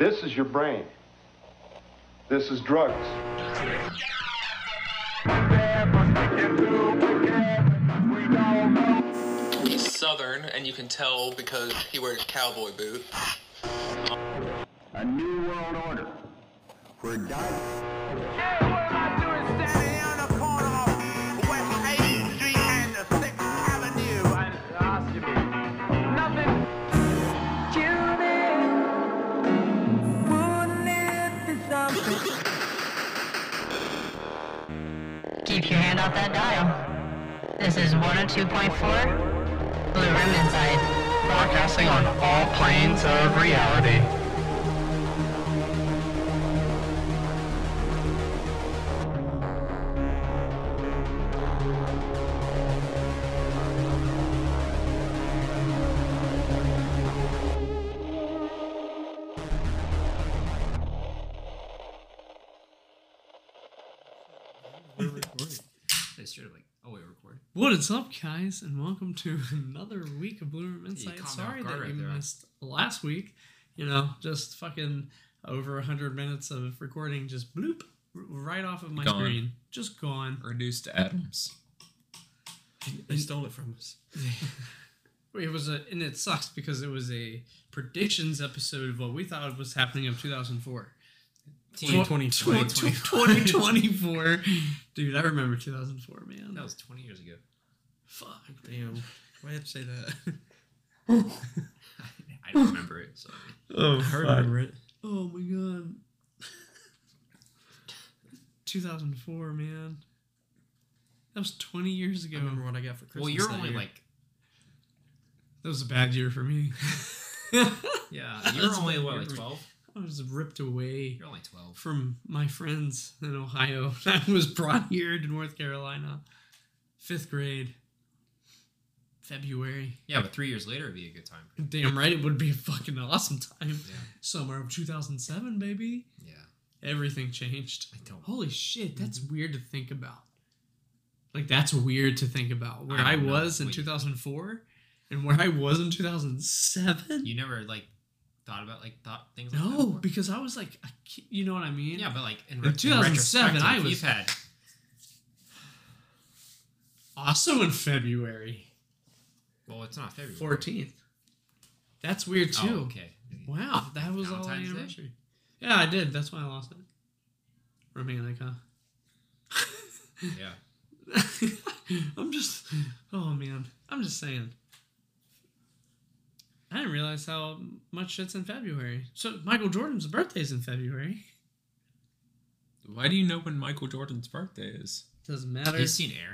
This is your brain. This is drugs. He's Southern, and you can tell because he wears cowboy boots. A new world order. We're done. Hey, what am I doing standing on the corner of West 8th Street and the 6th Avenue? And asking me nothing. Keep your hand off that dial. This is 102.4 Blue Rim Inside. Broadcasting on all planes of reality. What is up, guys, and welcome to another week of Blue Room Insight. caught me Sorry off guard that right you there. missed last week. You know, just fucking over 100 minutes of recording, just bloop, right off of my Gone. screen. Just gone. Reduced to atoms. They stole it from us. It was and it sucks because it was a predictions episode of what we thought was happening of 2004. 2024. Dude, I remember 2004, man. That was 20 years ago. Fuck. Damn. Why did you say that? I don't remember it. Sorry. Oh, I remember it. Oh my god. 2004, man. That was 20 years I ago. remember what I got for Christmas. Well, you're that only year. like, That was a bad year for me. yeah, you're That's only bad what, year like for me. 12? I was ripped away You're only 12. from my friends in Ohio. I was brought here to North Carolina. 5th grade. February. Yeah, but 3 years later would be a good time. Damn right, it would be a fucking awesome time. Yeah. Summer of 2007, baby. Yeah. Everything changed. I don't. Holy shit, that's weird to think about. Like, that's weird to think about. Where I don't know. was in Wait. 2004 and where I was in 2007? You never, like, thought things like that? No, before? because I was like, you know what I mean? Yeah, but, like, in 2007, retrospective, I was- You've had... Also in February Well, it's not February. 14th. That's weird, too. Oh, okay. Wow, that was all the Valentine's Day? anniversary. Yeah, I did. That's why I lost it. Romantic, huh? Yeah. I'm just, oh man, I'm just saying. I didn't realize how much shit's in February. So Michael Jordan's birthday's in February. Why do you know when Michael Jordan's birthday is? Doesn't matter. You've seen Air.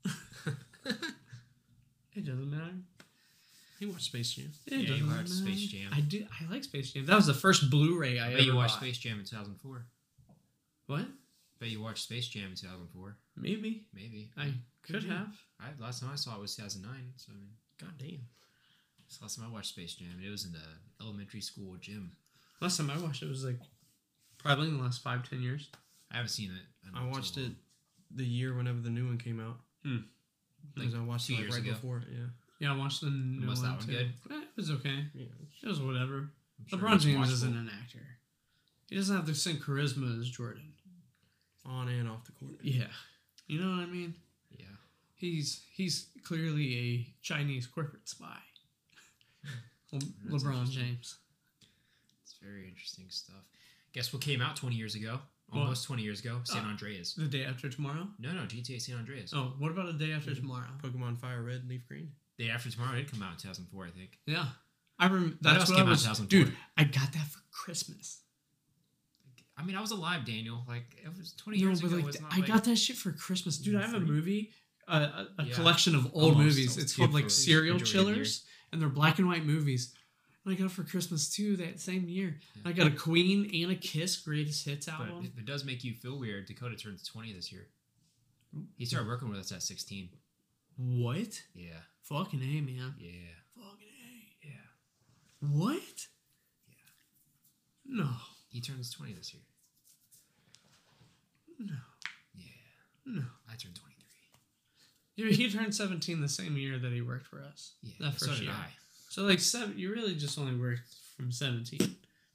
It doesn't matter. He watched Space Jam. It Yeah, you doesn't watched matter. Space Jam. I do. I like Space Jam. That was the first Blu-ray I I ever bet you watched bought. Space Jam in 2004. What? Bet you watched Space Jam in 2004. Maybe. Maybe. I could you? have. Last time I saw it was 2009. So I mean, God damn. it's the last time I watched Space Jam. It was in the elementary school gym. Last time I watched it was like probably in the last 5-10 years. I haven't seen it. in I watched so it long. the year whenever the new one came out. Because I watched 2 it like, years right ago. before. Yeah. Yeah, I watched the new Was one that one too. good? It was okay. Yeah. It was whatever. I'm sure LeBron it's James watchable. isn't an actor. He doesn't have the same charisma as Jordan. On and off the court. Yeah. You know what I mean? Yeah. He's clearly a Chinese corporate spy. LeBron James. It's very interesting stuff. Guess what came out 20 years ago? What? Almost 20 years ago. San Andreas. The day after tomorrow? No, GTA San Andreas. Oh, what about a day after tomorrow? Pokemon Fire Red, Leaf Green. Day after tomorrow did come out in 2004, I think. Yeah. I remember. What That's else what came I out was. 2004? Dude, I got that for Christmas. I mean, I was alive, Daniel. Like, it was 20 years ago. It's not I got that shit for Christmas. Dude, I have a movie, a Yeah. collection of old Almost. movies. It's Yeah, called like for Serial majority of the Chillers, and they're black and white movies. And I got it for Christmas too that same year. I got a Queen and a Kiss greatest hits But album. if it does make you feel weird, Dakota turns 20 this year. He started working with us at 16. What? Yeah. Fucking A, man. Yeah. Fucking A. Yeah. What? No. He turns 20 this year. No. Yeah. No. I turned 23. He turned 17 the same year that he worked for us. Yeah. That so first did year. I. So like you really just only worked from 17.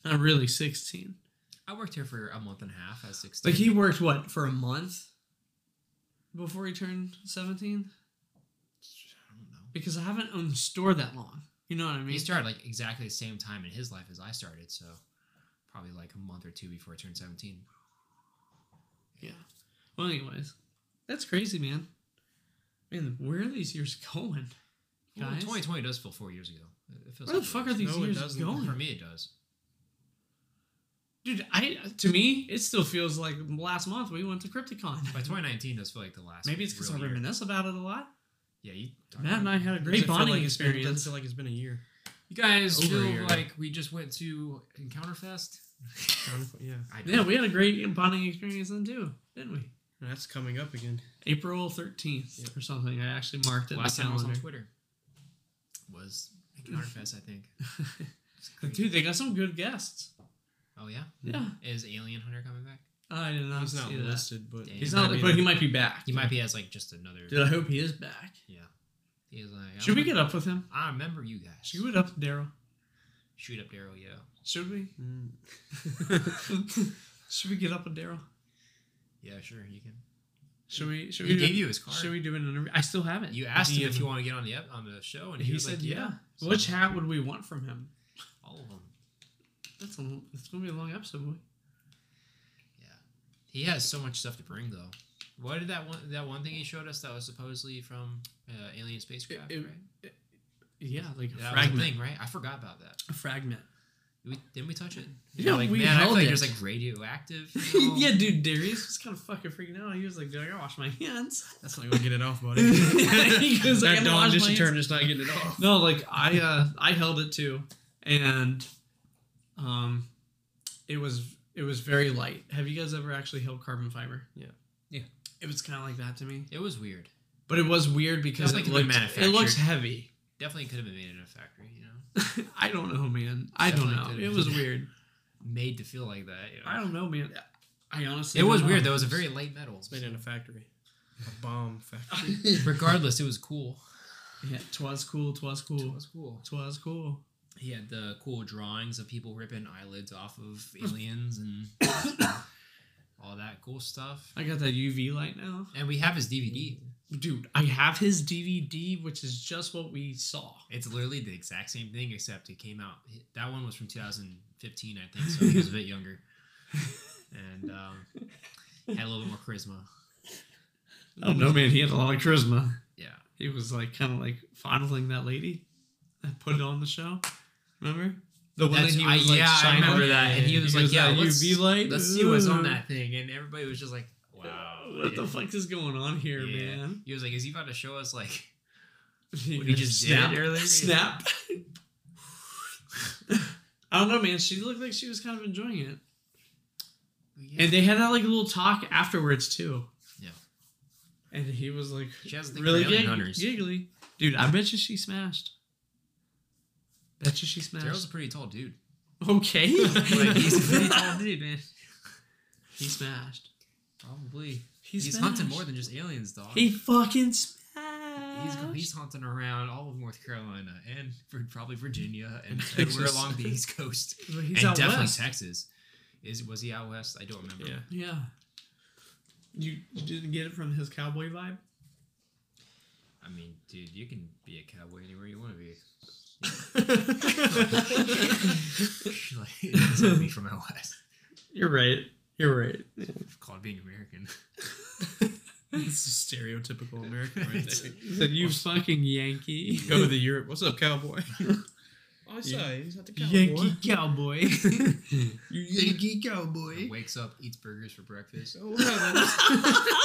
Not really 16. I worked here for a month and a half at 16. Like he worked what for a month before he turned 17? I don't know. Because I haven't owned the store that long. You know what I mean? He started like exactly the same time in his life as I started, so probably like a month or two before I turned 17. Yeah. Well, anyways, that's crazy, man. Man, where are these years going, Well, guys? 2020 does feel 4 years ago. It feels Where the like fuck 4 are years. these No, it years doesn't. going? For me, it does. Dude, to me, it still feels like last month we went to Crypticon. By 2019 does feel like the last. Maybe it's because I real year. reminisce about it a lot. Yeah, you. Matt and I had a Does great it feel bonding like it's been- experience. Doesn't feel like it's been a year. You guys Over a feel year. like we just went to Encounterfest? Yeah. I Yeah, we had a great bonding experience then too, didn't we? That's coming up again. April 13th or something. I actually marked it in Last the time I was on calendar. Twitter was Encounterfest, I think. Dude, they got some good guests. Oh yeah, Yeah. is Alien Hunter coming back? I did not He's not see that. listed, but Damn. He's not, but he might be back. He might be as like just another. Dude, I hope he is back. Yeah, he is like. Should we get up with him? I remember you guys. Should we get up with Daryl? Shoot up Daryl, yeah. Should we? Mm. Should we get up with Daryl? Yeah, sure, you can. Should we? Should He we? gave you his card. Should we do an interview? I still haven't. You asked him DM if you want to get on the show, and He was said like, yeah. So, Which hat would we want from him? all of them. It's gonna be a long episode, boy. Yeah, he has so much stuff to bring though. What did that one thing he showed us that was supposedly from alien spacecraft? It- right? Yeah, like a That was a fragment. thing, right? I forgot about that. A fragment. Didn't we touch it? Yeah, like, we man, I feel held like it. there's like radioactive. You know? Yeah, dude, Darius was kind of fucking freaking out. He was like, "Dude, I gotta wash my hands." That's not gonna get it off, buddy. He goes, "I That gotta Dawn wash my dish hands." turn is not getting it off. No, like I held it too, and it was very light. Have you guys ever actually held carbon fiber? Yeah. Yeah. It was kind of like that to me, It was weird. but it was weird because Definitely it could've been looked, it looks manufactured. heavy. Definitely could have been made in a factory, you know, I don't know, man. I don't Definitely know. could've It been. was weird. made to feel like that. You know? I don't know, man. I honestly. It was don't know. weird. There was a very light metal. It's made in a factory. A bomb factory. Regardless, it was cool. Yeah, twas cool. Twas cool. It was cool. Twas cool. He had the cool drawings of people ripping eyelids off of aliens and all that cool stuff. I got that UV light now. And we have his DVD. Dude, I have his DVD, which is just what we saw. It's literally the exact same thing, except it came out. That one was from 2015, I think, so he was a bit younger. And had a little bit more charisma. I don't know, man. He had a lot of charisma. Yeah. He was like kind of like fondling that lady that put it on the show. Remember? The one that he was like I shining remember on? that. And he was like, yeah, that let's, UV light. let's see what's on Ooh. that thing. And everybody was just like, wow. What the fuck is going on here, Yeah. man? He was like, is he about to show us like What he just did earlier? Snap. I don't know, man. She looked like she was kind of enjoying it. Yeah. And they had that like little talk afterwards too. Yeah. And he was like She has a thing really for alien hunters. giggly. Dude, I bet you she smashed. Bet you she smashed. Daryl's a pretty tall dude. Okay. Like, he's a pretty tall dude, man. He smashed. Probably. He He's smashed. hunting more than just aliens, dog. He fucking smashed. He's hunting around all of North Carolina and probably Virginia and Texas. everywhere along the East Coast. Well, he's and out definitely west. Texas. Was he out west? I don't remember. Yeah. Yeah. You didn't get it from his cowboy vibe? I mean, dude, you can be a cowboy anywhere you want to be. Like, it doesn't have to be from out west. You're right. You're right. It's called being American. It's a stereotypical American right there. Said you fucking Yankee. Go to the Europe. What's up, cowboy? I saw he's not the cowboy. Yankee cowboy. You Yankee cowboy. Wakes up, eats burgers for breakfast. Oh, heavens.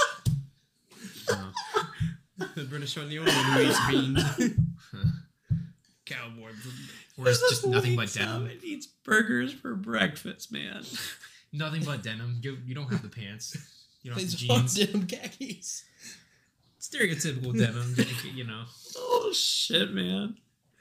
The British on the only one who eats beans. Cowboy. Or it's just nothing but Wakes up denim. and eats burgers for breakfast, man. Nothing but denim. You don't have the pants. You don't have the These hot jeans. denim khakis. Stereotypical denim, you know. Oh shit, man.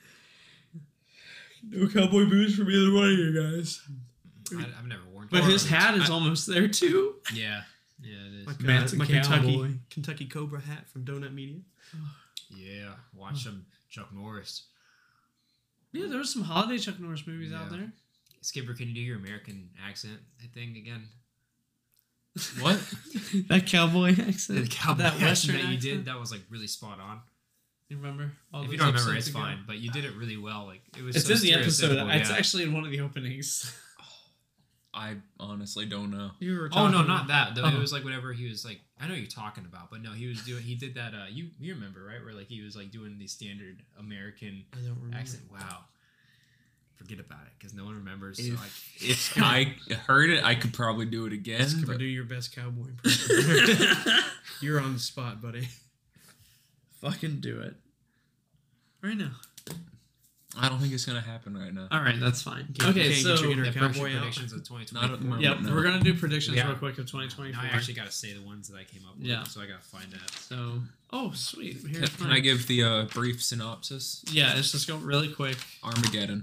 No cowboy boots from either one of you guys. I've never worn. But his hat is almost there too. Yeah, it is. Like Matt's a my cowboy. Kentucky Cobra hat from Donut Media. Yeah, watch some Chuck Norris. Yeah, there was some holiday Chuck Norris movies out Yeah. there. Skipper, can you do your American accent? I think again. What? That cowboy accent. The cowboy that accent western that you accent? did, that was like really spot on. You remember? All If those you don't remember, episodes it's ago? fine. But you did it really well. Like it was. It's so in the episode. stereotypical, It's yeah. actually in one of the openings. I honestly don't know. You were Oh talking no, not that though. Oh. It was like whatever he was like. I know what you're talking about, but no, he did that. You remember right? Where like he was like doing the standard American I don't remember. accent. Wow. Forget about it because no one remembers. So If I heard it, I could probably do it again. Skipper, But do your best cowboy impression. You're on the spot, buddy. Fucking do it. Right now. I don't think it's gonna happen right now. All right, that's fine. Can't- Okay, can't so get your inner the cowboy out. predictions of 2024. Not at the moment. yep, no. we're gonna do predictions Yeah. real quick of 2024. Now I actually got to say the ones that I came up with. Yeah. So I got to find that. So, oh sweet. Can, Here's can mine. I give the brief synopsis? Yeah, let's just go really quick. Armageddon.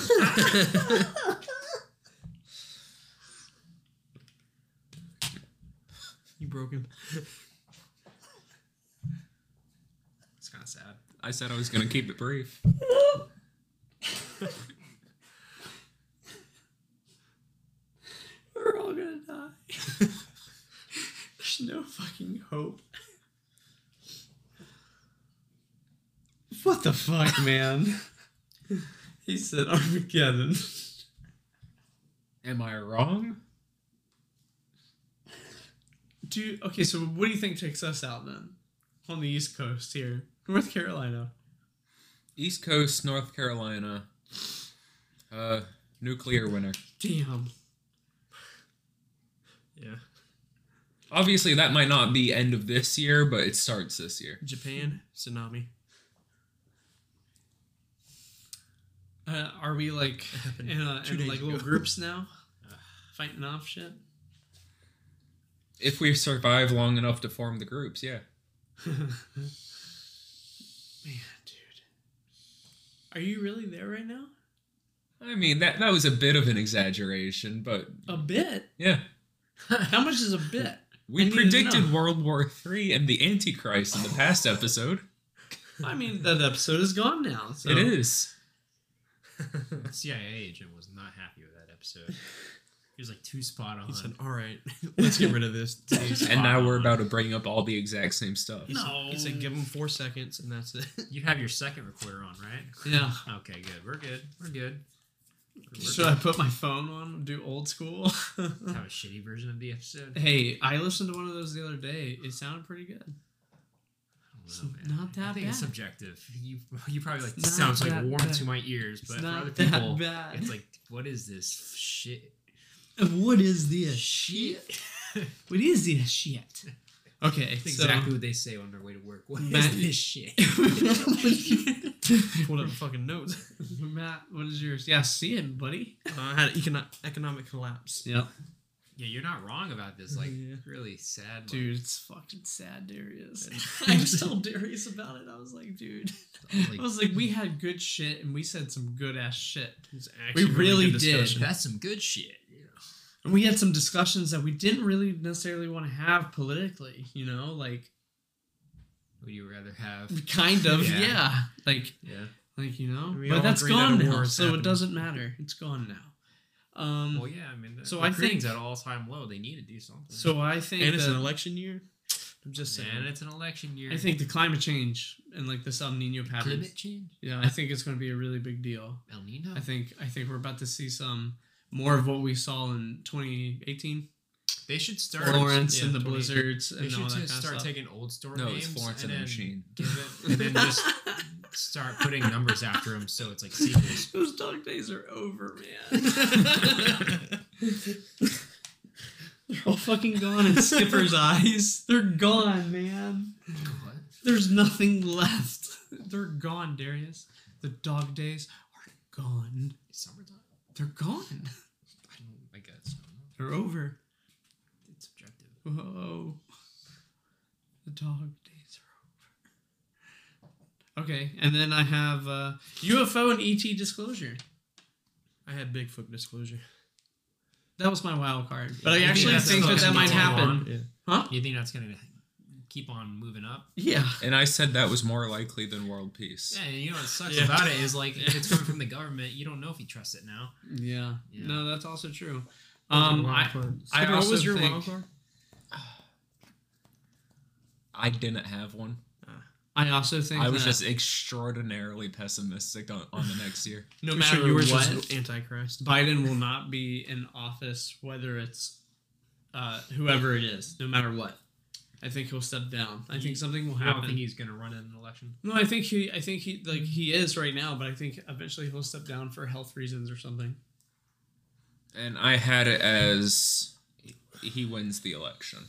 You broke him. It's kind of sad. I said I was gonna keep it brief. We're all gonna die. There's no fucking hope. What the fuck, man? He said Armageddon. Am I wrong? Dude, okay, so what do you think takes us out then? On the East Coast here. North Carolina. East Coast, North Carolina. Nuclear winter. Damn. Yeah. Obviously, that might not be end of this year, but it starts this year. Japan, tsunami. Are we like happened in 2 days like little ago. groups now? Fighting off shit? If we survive long enough to form the groups, yeah. Man, dude. Are you really there right now? I mean, that was a bit of an exaggeration, but A bit? yeah. How much is a bit? I We need to predicted know. World War III and the Antichrist in the past episode. I mean, that episode is gone now. So. It is. The CIA agent was not happy with that episode. He was like too spot on. He said, all right, let's get rid of this. And now we're about to bring up all the exact same stuff. He said, give him 4 seconds, and that's it. You have your second recorder on, right? Yeah. Okay, good. We're good. We're good. Should I put my phone on and do old school? Have a shitty version of the episode? Hey, I listened to one of those the other day. It sounded pretty good. I don't know, man. not that I think it's bad. subjective. You probably like It's this not sounds like that warm bad. to my ears, but It's for not other that people, bad. it's like, what is this shit? What is this Shit. What is this shit? Okay, That's so exactly what they say on their way to work. What is Matt- this shit? Pulled up fucking notes. Matt, what is yours? Yeah, see it, buddy. I had economic collapse. Yep. Yeah, you're not wrong about this. Like, Yeah. really sad. Dude, it's fucking sad, Darius. I just told Darius about it. I was like, dude. I was like, we had good shit and we said some good ass shit. It's We actually really good did. discussion. That's some good shit. You know? And we had some discussions that we didn't really necessarily want to have politically, you know? Like, Would you rather have? kind of, Yeah. yeah. Yeah. Like, you know? We But all that's agree that a gone war now, is so it happening. doesn't matter. It's gone now. Well, yeah. I mean, So the I recruiting's think- at all time low. They need to do something. So I think And it's that- an election year. I'm just saying. and it's an election year. I think the climate change and like this El Nino pattern. climate change. Yeah, I think it's going to be a really big deal. El Nino. I think we're about to see some more of what we saw in 2018. They should start Florence yeah, and the 20 blizzards They and all should that just kind start of stuff. taking old store No, names it's Florence and the then Machine. give it, and then just start putting numbers after them, so it's like sequels. Those dog days are over, man. They're all fucking gone in Skipper's eyes. They're gone, man. What? There's nothing left. They're gone, Darius. The dog days are gone. Summertime. They're gone. I guess. They're over. It's subjective. Whoa. The dog days are over. Okay, and then I have UFO and ET disclosure. I had Bigfoot disclosure. That was my wild card. But You I think actually that's think still that gonna might be happen. on? Yeah. Huh? You think that's gonna keep on moving up. Yeah. And I said that was more likely than world peace. Yeah, and you know what sucks Yeah. about it is like if it's coming from the government, you don't know if you trust it now. Yeah. Yeah. No, that's also true. Wild I card. Skipper, also what was your think- wild card? I didn't have one. I also think I was that just extraordinarily pessimistic on the next year. no I'm sure matter yours what, was Antichrist. Biden will not be in office, whether it's whoever it is, no matter what. I think he'll step down. I think something will I happen. don't think he's gonna run in an election. No, I think he like he is right now, but I think eventually he'll step down for health reasons or something. And I had it as he wins the election.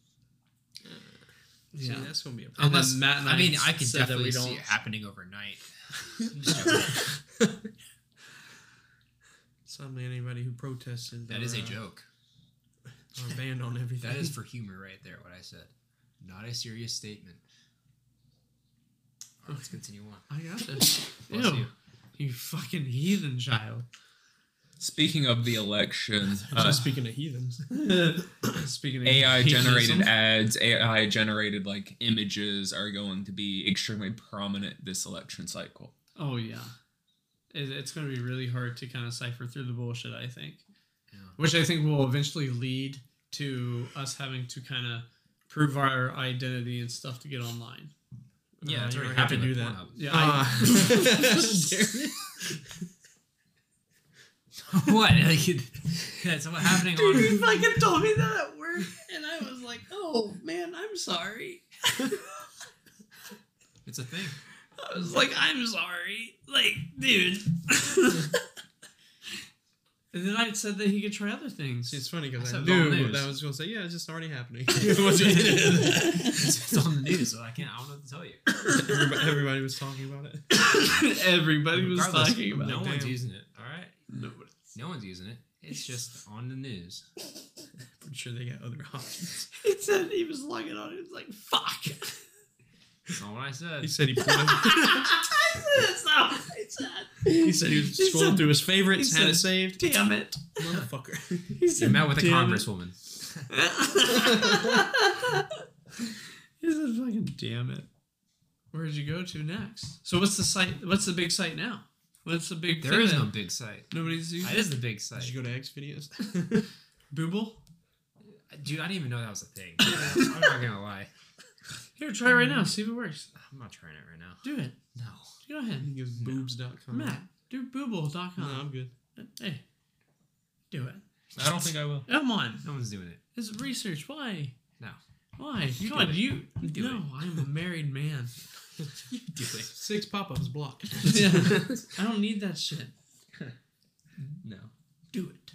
See, Yeah. that's gonna be a And problem. then Matt and I mean, I said could that definitely we see don't- it happening overnight. I'm just joking. Suddenly, anybody who protested That is a joke. are banned on everything. That is for humor right there, what I said. Not a serious statement. All right, let's continue on. I got this. Bless Ew. you. You fucking heathen child. Speaking of the election, Just speaking of heathens. Speaking of AI generated heathenism. ads, AI generated like images are going to be extremely prominent this election cycle. Oh yeah, it's going to be really hard to kind of cipher through the bullshit. I think, Yeah. which I think will eventually lead to us having to kind of prove our identity and stuff to get online. Yeah, that's you already have to happening do with that. Pornhub. Yeah. What? Like, that's what happening Dude, on. you fucking told me that at work, and I was like, "Oh man, I'm sorry." It's a thing. I was like, "I'm sorry," like, dude. And then I said that he could try other things. See, it's funny because I I said it on the knew news. that was going to say, yeah, it's just already happening. It's on the news, so I don't know what to tell you. Everybody was talking about it. Everybody was Regardless, talking about no it. one's Damn. using it. All right, Nobody. no one's using it. It's just on the news. I'm sure they got other options. He said he was logging on. He was like, "Fuck." That's not what I said. He said he pulled it. That's not what I said. He said he was He scrolling said- through his favorites, he had it said, saved. "Damn it." Motherfucker. He You said, met with a "Damn it." congresswoman. He said, "Fucking damn it." Where did you go to next? So what's the site? What's the big site now? What's the big There thing is no that big site. nobody's using? That is the big site. Did you go to X videos? Booble? Dude, I didn't even know that was a thing. I'm not gonna lie. Here, try it right now. See if it works. I'm not trying it right now. Do it. No. Go ahead. He goes boobs.com. Matt, do booble.com. No, I'm good. Hey, do it. I don't think I will. Come on. No one's doing it. It's research. Why? No. Why? You Come do on, it. you. do No, I'm a married man. You do it. 6 pop-ups blocked. Yeah. I don't need that shit. No. Do it.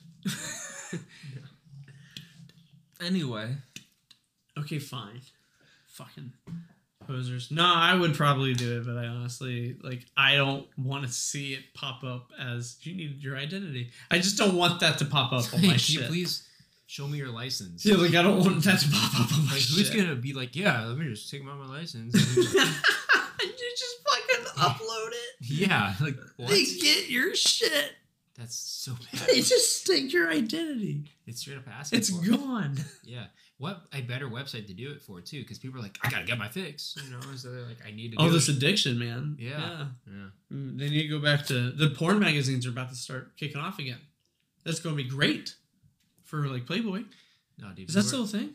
Anyway, Okay, fine. Fucking posers. No, I would probably do it, but I honestly, like, I don't want to see it pop up as you needed your identity. I just don't want that to pop up on Hey, my can shit. you please show me your license? Yeah, like, I don't want that to pop up on my Like, shit. who's gonna be like, yeah, let me just take out my license. And just- You just fucking upload it. yeah, like, what? They get your shit. That's so bad. They just take your identity. It's straight up asking It's for it. gone. Yeah. What a better website to do it for, too, because people are like, I gotta get my fix. You know, so they're like, I need to Oh, do this it. addiction, man. Yeah. They need to go back to the porn magazines are about to start kicking off again. That's going to be great for like Playboy. No, dude. Is that still a thing?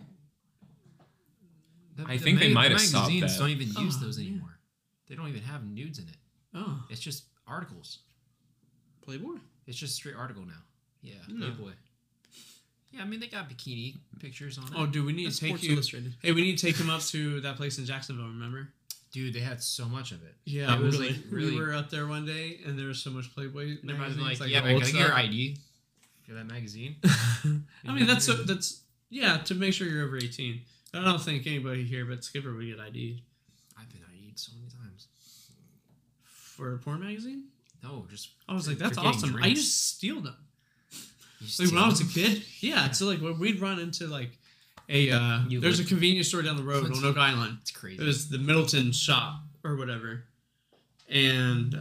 The- I the think they might have the stopped magazines that. don't even use Oh, those yeah. anymore. They don't even have nudes in it. Oh, It's just articles. Playboy? It's just a straight article now. Yeah, No. Playboy. Yeah, I mean they got bikini pictures on it. oh, dude, we need That's to take Sports you. Illustrated. Hey, we need to take him up to that place in Jacksonville. Remember? Dude, they had so much of it. Yeah, it was really. like really. We were up there one day, and there was so much Playboy. Everybody's magazines, like, yeah, the man, old can I get your stuff. ID for that magazine? I mean, that's yeah, to make sure you're over 18. I don't think anybody here but Skipper would get ID I've been ID'd so many times. for a porn magazine. No, just I was like, that's for getting awesome. I drinks. used to steal them. You Like when I was a steal kid, yeah. So like when we'd run into like a You there's a would- convenience store down the road on Oak Island. It's crazy. It was the Middleton shop or whatever, and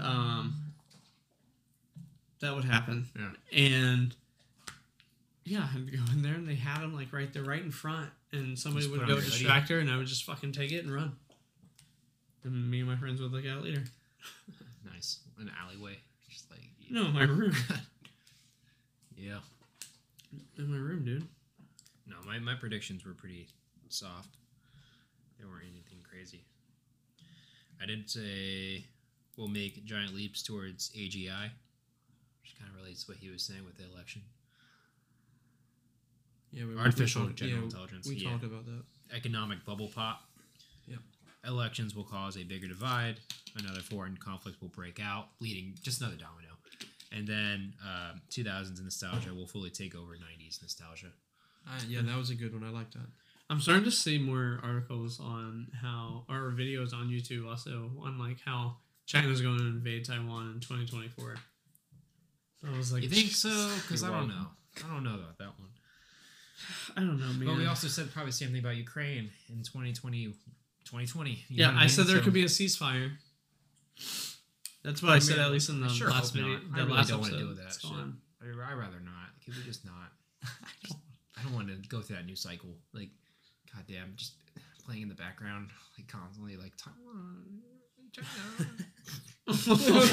that would happen. Yeah. And yeah, I'd go in there and they had them like right there, right in front, and somebody Just would put go on your hoodie. distract her, and I would just fucking take it and run. And me and my friends would look at it later. Nice. An alleyway. Just like No, my room. yeah. In my room, dude. No, my predictions were pretty soft. They weren't anything crazy. I did say we'll make giant leaps towards AGI, which kind of relates to what he was saying with the election. Yeah, Artificial talked- general yeah, intelligence. We yeah. talked about that. Economic bubble pop. Yep. Elections will cause a bigger divide. Another foreign conflict will break out, leading just another domino. And then 2000s nostalgia will fully take over 90s nostalgia. Yeah, that was a good one. I like that. I'm starting to see more articles on how, or videos on YouTube also, on like how China's going to invade Taiwan in 2024. I was like, You think so? Because I You're don't welcome. know. I don't know about that one. I don't know, man. But we also said probably the same thing about Ukraine in 2020. 2020. You yeah, know what I said mean? there So- could be a ceasefire. That's what I said, mean, at least in the I sure last hope video. not. I The really last don't want episode. to deal with that It's shit. gone. I'd rather not. Could we just not? I don't want to go through that new cycle. Like, goddamn, just playing in the background, like constantly, like Taiwan, China.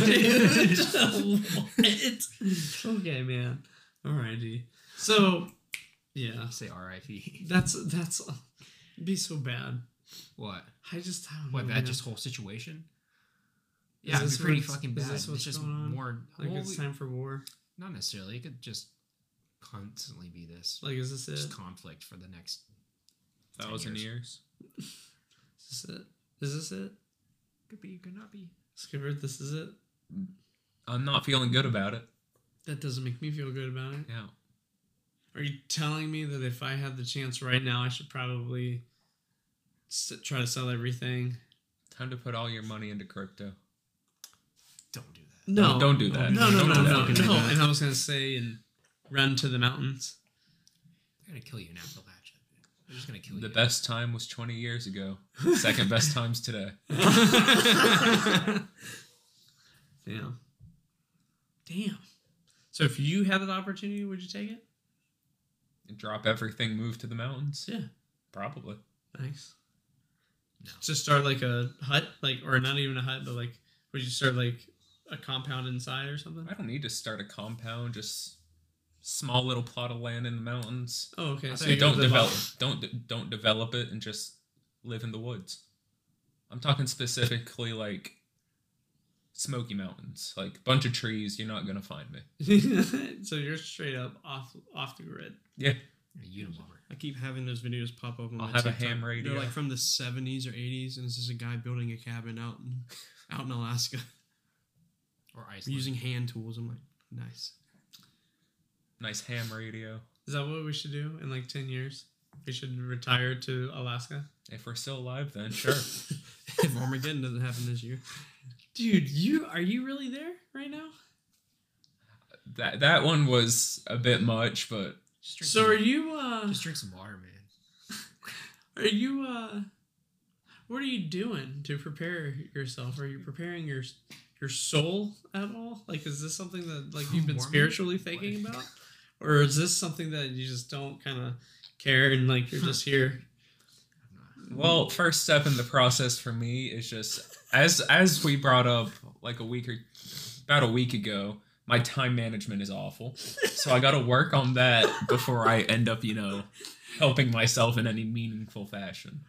What? Okay, man. Alrighty. So, yeah, Say R.I.P. that's it'd be so bad. What? I don't What? know, That man. just whole situation? Is Yeah, it'd this be pretty what's- fucking is bad. this what's It's just going on? more. Like well, it's time for war. not necessarily. It could just constantly be this. Like, is this it? Just conflict for the next 10 1,000 years. Is this it? Is this it? Could be, could not be. Skipper, this is it? I'm not feeling good about it. That doesn't make me feel good about it. Yeah. Are you telling me that if I had the chance right now, I should probably try to sell everything? Time to put all your money into crypto. Don't do that. No. Don't do that. No, no, Don't no, do no, that. no. And I was going to say, and run to the mountains. They're gonna kill you in Appalachia. They're just gonna kill you. The best time was 20 years ago. Second best time's today. Damn. Damn. So if you had that opportunity, would you take it? Drop everything, move to the mountains? Yeah. Probably. Nice. No. Just start like a hut, like, or not even a hut, but like, would you start like a compound inside or something? I don't need to start a compound, just small little plot of land in the mountains. Oh, okay. So you're don't gonna live develop off- don't develop it and just live in the woods. I'm talking specifically like Smoky Mountains, like bunch of trees. You're not gonna find me. So you're straight up off the grid. Yeah, A Unabomber. I keep having those videos pop up on I'll my have a TikTok. ham radio. They're like from the 70s or 80s, and it's just a guy building a cabin out in Alaska Or Iceland. using hand tools. I'm like, nice. nice ham radio. Is that what we should do in like 10 years? We should retire to Alaska. If we're still alive, then sure. If Armageddon doesn't happen this year. Dude, are you really there right now? that one was a bit much, but Just drink So some, are you just drink some water, man. are you what are you doing to prepare yourself? Are you preparing your soul at all? Like, is this something that like you've been Mormon? spiritually thinking about? Or is this something that you just don't kind of care and like you're just here? well, first step in the process for me is just as we brought up like about a week ago, my time management is awful. So I got to work on that before I end up, helping myself in any meaningful fashion.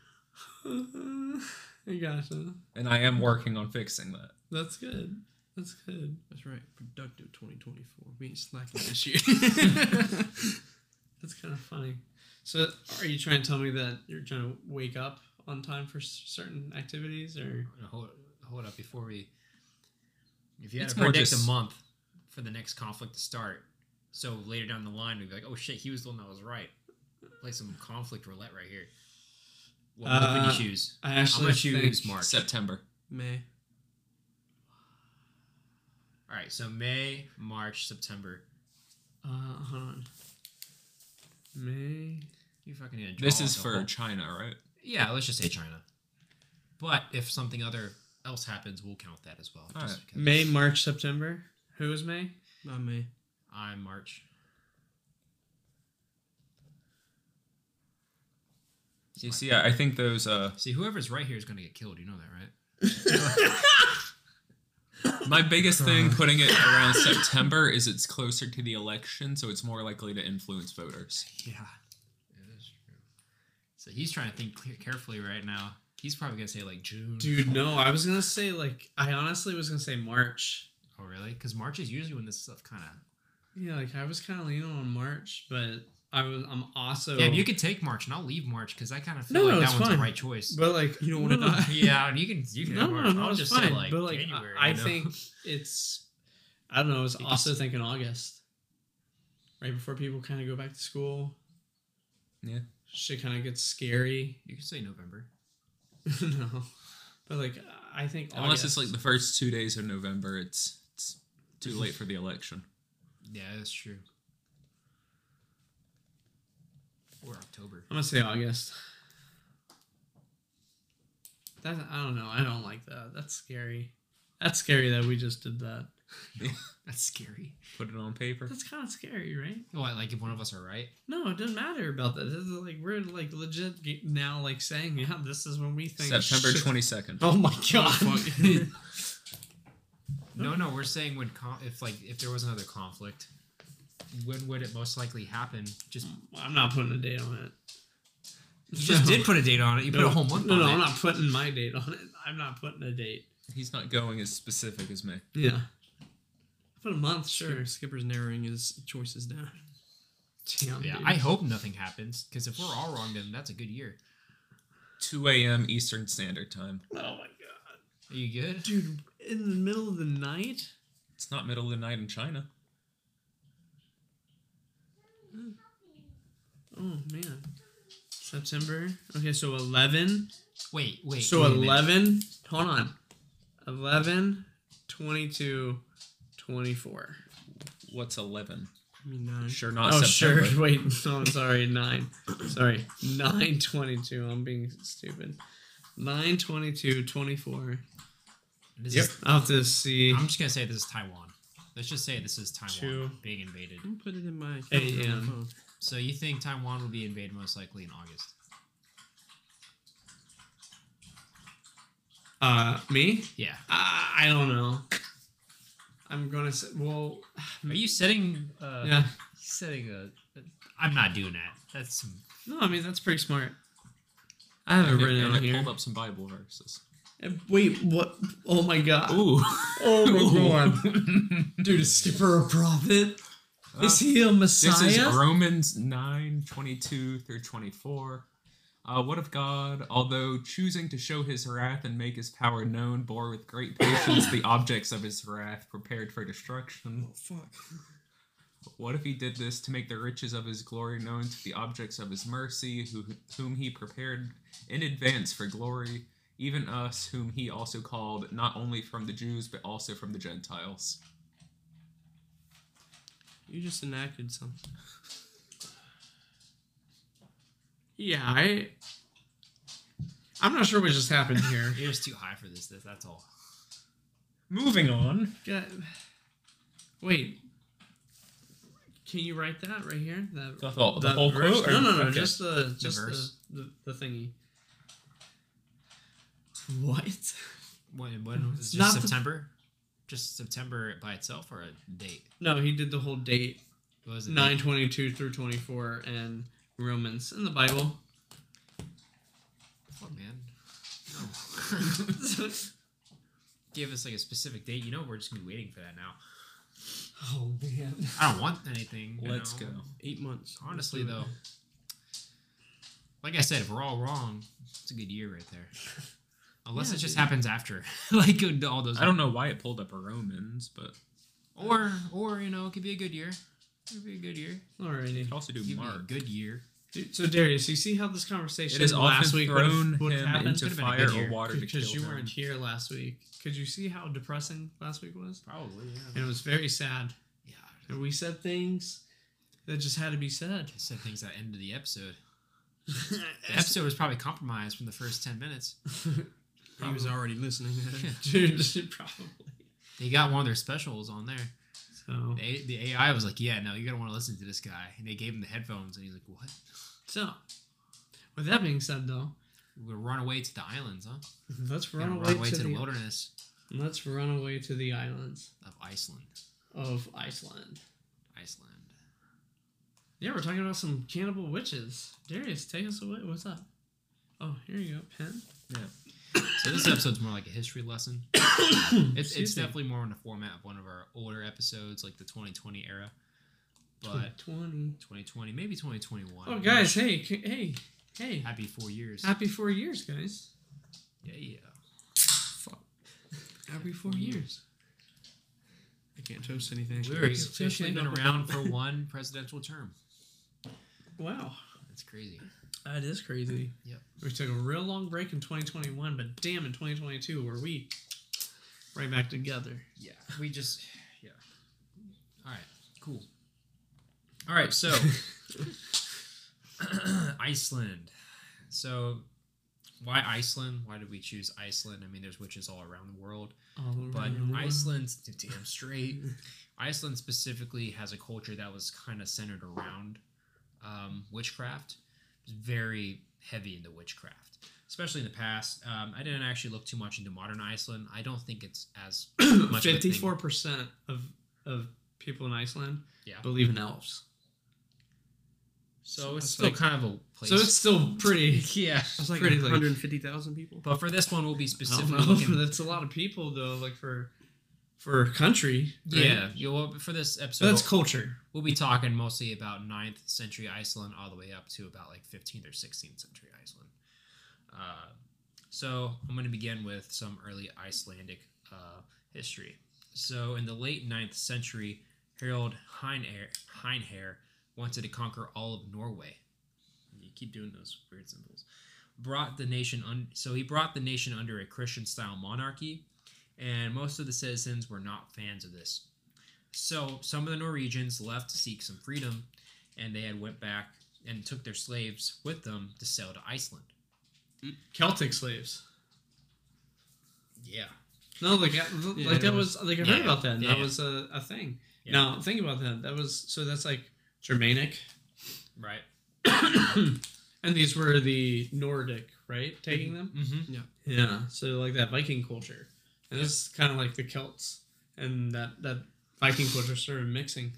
I gotcha. And I am working on fixing that. That's good. That's good. That's right. Productive 2024. We ain't slacking this year. That's kind of funny. So, are you trying to tell me that you're trying to wake up on time for certain activities, or Hold up before we. If you had It's to more predict just- a month for the next conflict to start, so later down the line we'd be like, oh shit, he was the one that was right. Play some conflict roulette right here. What month would you choose? I I'm actually gonna choose think March. September. May. All right, so May, March, September. Hold on. May. You fucking gonna draw This is the for whole- China, right? Yeah, let's just say China. But if something else happens, we'll count that as well. All just right. because May, March, September. Who is May? Not May. I'm March. You see, I think those See, whoever's right here is gonna get killed. You know that, right? my biggest thing putting it around September is it's closer to the election, so it's more likely to influence voters. Yeah, that's true. So he's trying to think carefully right now. He's probably gonna say like June. Dude, no, I was gonna say I honestly was gonna say March. Oh really? Because March is usually when this stuff kind of. Yeah, I was kind of leaning on March, but I'm also. Yeah, you could take March, and I'll leave March because I kind of feel No, like no, that it's one's fine. the right choice. But You don't want to die. Yeah, and you can No, have March. no, I'll it's just fine. say like but January. I you know? think it's. I don't know. I was Think also it's- thinking August, right before people kind of go back to school. Yeah. Shit kind of gets scary. you could say November. No, but I think Unless August. it's like the first 2 days of November, it's too late for the election. Yeah, that's true. Or October. I'm gonna say August. I don't know. I don't like that. That's scary. That's scary that we just did that. That's scary. Put it on paper. That's kind of scary, right? What, like if one of us are right? No, it doesn't matter about that. This is we're legit now saying, yeah, this is when we think September shit- 22nd. Oh my god. No, we're saying when if there was another conflict, when would it most likely happen? Just I'm not putting a date on it. you just did put a date on it. You put a whole month No, on no, it. I'm not putting my date on it. I'm not putting a date. He's not going as specific as me. Yeah. Put a month, sure. Skipper's narrowing his choices down. Damn, Yeah, dude. I hope nothing happens because if we're all wrong, then that's a good year. 2 a.m. Eastern Standard Time. Oh my god. Are you good? Dude, in the middle of the night? It's not middle of the night in China. Oh man. September. Okay, so 11. Wait. So wait a minute. 11. Hold on. 11, 22, 24. What's 11? I mean, 9. Sure, not Oh, September. sure. Wait. No, I'm sorry. 9. Sorry. 9, 22. I'm being stupid. 9, 22, 24. This Yep. is- I'll have to see. I'm just gonna say this is Taiwan. Let's just say this is Taiwan 2 being invaded. I'm gonna put it in my AM. on my phone. So you think Taiwan will be invaded most likely in August? Me? Yeah. I don't know. I'm gonna say. Well, Are you setting? yeah. Setting a. I'm not doing that. That's some. No, I mean that's pretty smart. I have it written And on I here. pulled up some Bible verses. Wait, what? Oh my god. Ooh. Oh my god. Dude, is Skipper a prophet? Is he a Messiah? This is Romans 9:22 through 24. What if God, although choosing to show his wrath and make his power known, bore with great patience the objects of his wrath, prepared for destruction? Fuck. What if he did this to make the riches of his glory known to the objects of his mercy, whom he prepared in advance for glory, even us, whom he also called, not only from the Jews, but also from the Gentiles? You just enacted something. Yeah, I'm not sure what just happened here. You're just too high for this. That's all. Moving on. God. Wait. Can you write that right here? That The whole that quote? verse? or- No, okay. just the verse. the thingy. What? When It's just not the- September? Just September by itself or a date? No, he did the whole date. What was it? 9:22 through 24 and Romans in the Bible. Fuck, man. No. Give us like a specific date. You know, we're just gonna be waiting for that now. Oh man. I don't want anything. you Let's know. go. 8 months. Honestly, though, like I said, if we're all wrong, it's a good year right there. Unless Yeah, it just dude. happens after, like all those. I don't know why it pulled up Romans, but Or you know, it could be a good year. It could be a good year. Alrighty. you could also do It could be a Mark. good year. Dude, so Darius, you see how this conversation It has last often week thrown would have him happened? into Could've been a fire good or year. water to Because kill you him. weren't here last week. Could you see how depressing last week was? Probably, yeah. And it was very sad. Yeah. And we said things that just had to be said. I said things at the end of the episode. The episode was probably compromised from the first 10 minutes. He was already listening. Dude, probably. They got one of their specials on there. So, The AI was like, yeah, no, you're going to want to listen to this guy. And they gave him the headphones, and he's like, what? so With that being said, though, We'll run away to the islands, huh? let's We're run gonna away, run away to to the the wilderness Let's run away to the islands of Iceland. of Iceland. Iceland. Yeah, we're talking about some cannibal witches. Darius, take us away. What's up? Oh, here you go, pen. So this episode's more like a history lesson. It's Excuse me. definitely more in the format of one of our older episodes, like the 2020 era. But 20. 2020, maybe 2021. Oh, guys, hey. Happy 4 years. Happy 4 years, guys. Yeah. Fuck. Happy 4 years. I can't toast anything. We've officially been around for one presidential term. Wow. That's crazy. That is crazy. Yep. We took a real long break in 2021, but damn, in 2022, were we right back together. Yeah. All right. Cool. All right. So, Iceland. So, why Iceland? Why did we choose Iceland? I mean, there's witches all around the world. But Iceland's damn straight. Iceland specifically has a culture that was kind of centered around witchcraft. It was very heavy into witchcraft, especially in the past. I didn't actually look too much into modern Iceland. I don't think it's as much. 54% of people in Iceland Yeah. believe in elves. So it's it's still like- kind of a place. So it's still pretty. yeah. It's like pretty like- 150,000 people. But for this one, we'll be I specifically don't know. looking. That's a lot of people, though. Like for a country. right? Yeah. For this episode, So that's culture. we'll be talking mostly about 9th century Iceland all the way up to about like 15th or 16th century Iceland. So I'm going to begin with some early Icelandic history. So in the late 9th century, Harald Heinhair wanted to conquer all of Norway. You keep doing those weird symbols. He brought the nation under a Christian-style monarchy, and most of the citizens were not fans of this. So some of the Norwegians left to seek some freedom, and they had went back and took their slaves with them to sail to Iceland. Celtic slaves. Yeah. No, like that was like I heard Yeah, about that. And yeah. That was a thing. Yeah. Now think about that. That was so that's like Germanic, Right. and these were the Nordic, right? Taking them. Mm-hmm. Yeah. So like that Viking culture, and this is kind of like the Celts, and that Viking culture sort of mixing.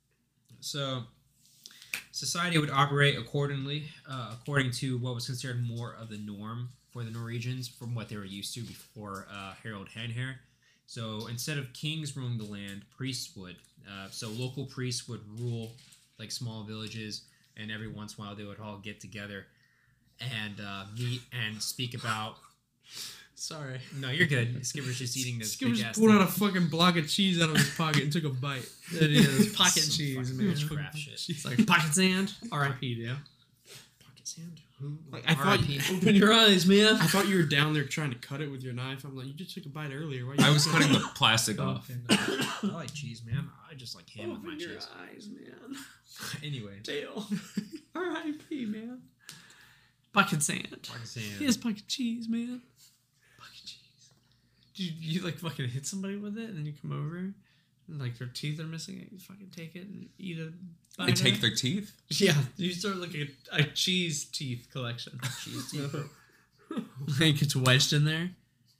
So society would operate according to what was considered more of the norm for the Norwegians from what they were used to before Harald Heinhair. So instead of kings ruling the land, priests would. So local priests would rule like small villages, and every once in a while they would all get together and meet and speak about. Sorry. No, you're good. Skipper's just eating this Skip big just ass pulled thing. out a fucking block of cheese out of his pocket and took a bite. It is pocket Some cheese, fucking man. witchcraft shit. It's like pocket sand. R.I.P. Yeah. Pocket sand. Like I thought, R.I.P. Open your eyes, man. I thought you were down there trying to cut it with your knife. I'm like, you just took a bite earlier. Why I was cutting the plastic Oh. off. I like cheese, man. I just like ham with my Open your cheese. eyes, man. Anyway, Dale. R.I.P. man. Pocket sand. pocket sand. Here's pocket cheese, man. Pocket cheese. You like fucking hit somebody with it, and then you come over, and like their teeth are missing it. You fucking take it and eat it. They take their teeth? Yeah, you start like a cheese teeth collection. Cheese teeth. Like it's wedged in there.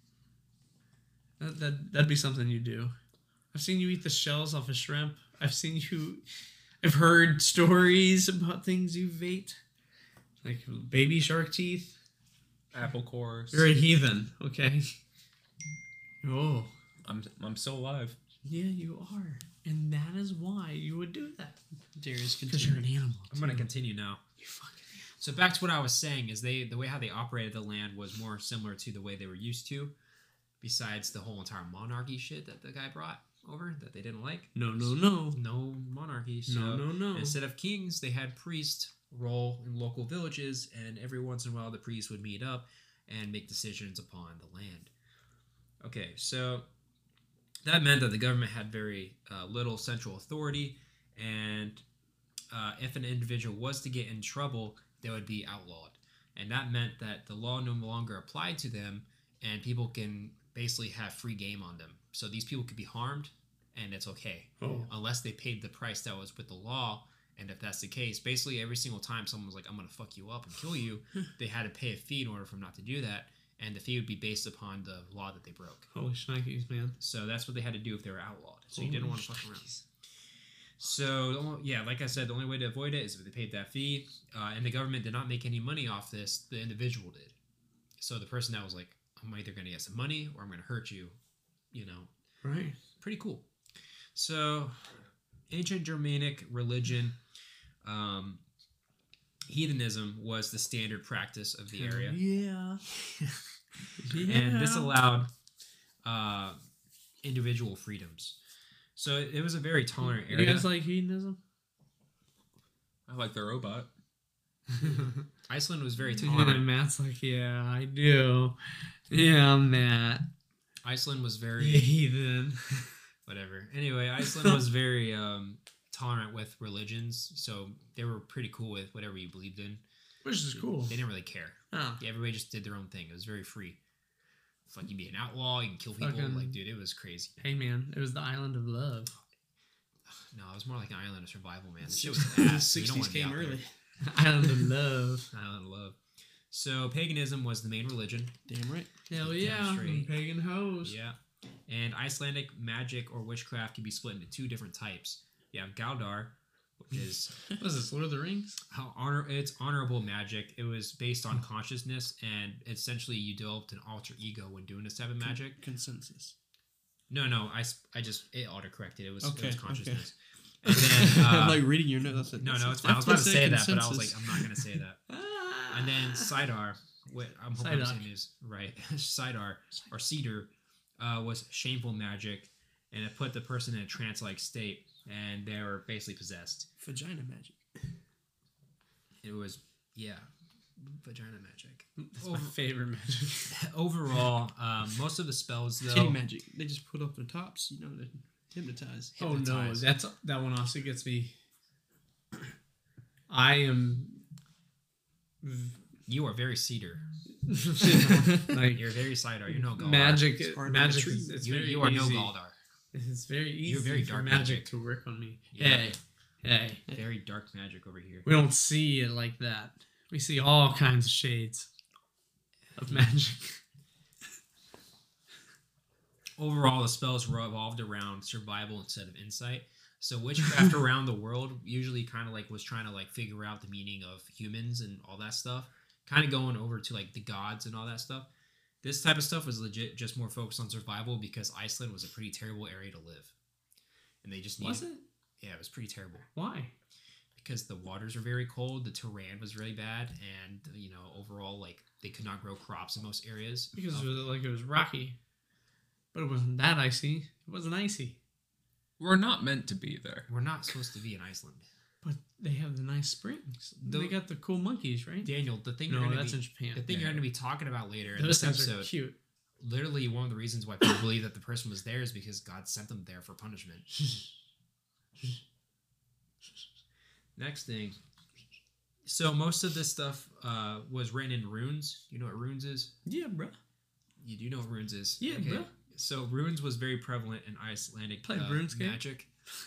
That'd be something you do. I've seen you eat the shells off a shrimp. I've heard stories about things you've ate. Like baby shark teeth. Apple cores. You're a heathen, okay? Oh. I'm still alive. Yeah, you are. And that is why you would do that. Darius, Because you're an animal. I'm gonna continue now. You fucking So back to what I was saying is the way how they operated the land was more similar to the way they were used to, besides the whole entire monarchy shit that the guy brought over that they didn't like. No. No monarchy. So No. instead of kings, they had priests roll in local villages, and every once in a while the priests would meet up and make decisions upon the land. Okay, so that meant that the government had very little central authority, and if an individual was to get in trouble, they would be outlawed. And that meant that the law no longer applied to them, and people can basically have free game on them. So these people could be harmed, and it's okay. Oh. Unless they paid the price that was with the law, And if that's the case, basically every single time someone was like, I'm going to fuck you up and kill you, they had to pay a fee in order for them not to do that. And the fee would be based upon the law that they broke. Holy shnikes, man. So that's what they had to do if they were outlawed. So you Holy didn't want to fuck around. So, yeah, like I said, the only way to avoid it is if they paid that fee. And the government did not make any money off this. The individual did. So the person that was like, I'm either going to get some money or I'm going to hurt you, you know. Right. Pretty cool. So, ancient Germanic religion, heathenism was the standard practice of the area. Yeah. And this allowed individual freedoms. So it was a very tolerant area. You guys like hedonism? I like the robot. Iceland was very Yeah, tolerant. Matt's like, yeah, I do. Yeah, Matt. Iceland was very Heathen. whatever. Anyway, Iceland was very tolerant with religions, so they were pretty cool with whatever you believed in. Which is cool. They didn't really care. Oh. Yeah, everybody just did their own thing. It was very free. It's like you'd be an outlaw, you can kill people. Fucking- Like, dude, it was crazy. Hey, man, it was the island of love. No, it was more like an island of survival, man. The shit was an ass. You don't 60s wanna be came out there. early. Island of love. Island of love. So paganism was the main religion. Damn right. Hell Damn yeah. straight. Pagan hoes. Yeah. And Icelandic magic or witchcraft can be split into two different types. You have Galdar, which is What is this, Lord of the Rings? it's honorable magic. It was based on consciousness, and essentially you developed an alter ego when doing this type of magic. Consensus. No, I just it autocorrected. It was Okay, consciousness. And then I'm like reading your notes. no, it's fine. I was about to say that, but I was like, I'm not gonna say that. And then Sidar, what I'm hoping I'm Sidar. saying is right. Sidar or Cedar was shameful magic, and it put the person in a trance-like state, and they were basically possessed. Vagina magic. It was vagina magic. That's my favorite magic. Overall, most of the spells though. Titty magic. They just put up their tops, you know, to hypnotize. Oh no, Hypnotize. that one also gets me. I am You are very Cedar. like You're very Sidar. You're no Galdar. magic. It's hard to Magic. retrieve. It's You, very you are no easy. Galdar. It's very easy. You're very for dark magic magic. to work on me. Yeah. Hey. Very dark magic over here. We don't see it like that. We see all kinds of shades of magic. Overall, the spells revolved around survival instead of insight. So witchcraft around the world usually kind of like was trying to like figure out the meaning of humans and all that stuff. Kind of going over to like the gods and all that stuff. This type of stuff was legit just more focused on survival because Iceland was a pretty terrible area to live. And they just needed... Was it? Yeah, it was pretty terrible. Why? Because the waters are very cold, the terrain was really bad, and, you know, overall, like, they could not grow crops in most areas. Because it was rocky, but it wasn't that icy. It wasn't icy. We're not meant to be there. We're not supposed to be in Iceland. But they have the nice springs. The- They got the cool monkeys, right? Daniel, the thing No, you're gonna that's be, in Japan. the thing you're going to be talking about later in Those this things are episode, cute. literally one of the reasons why people believe that the person was there is because God sent them there for punishment. Next thing. So most of this stuff was written in runes. You know what runes is? Yeah, bro. You do know what runes is. Yeah, bro. So runes was very prevalent in Icelandic Played RuneScape? magic.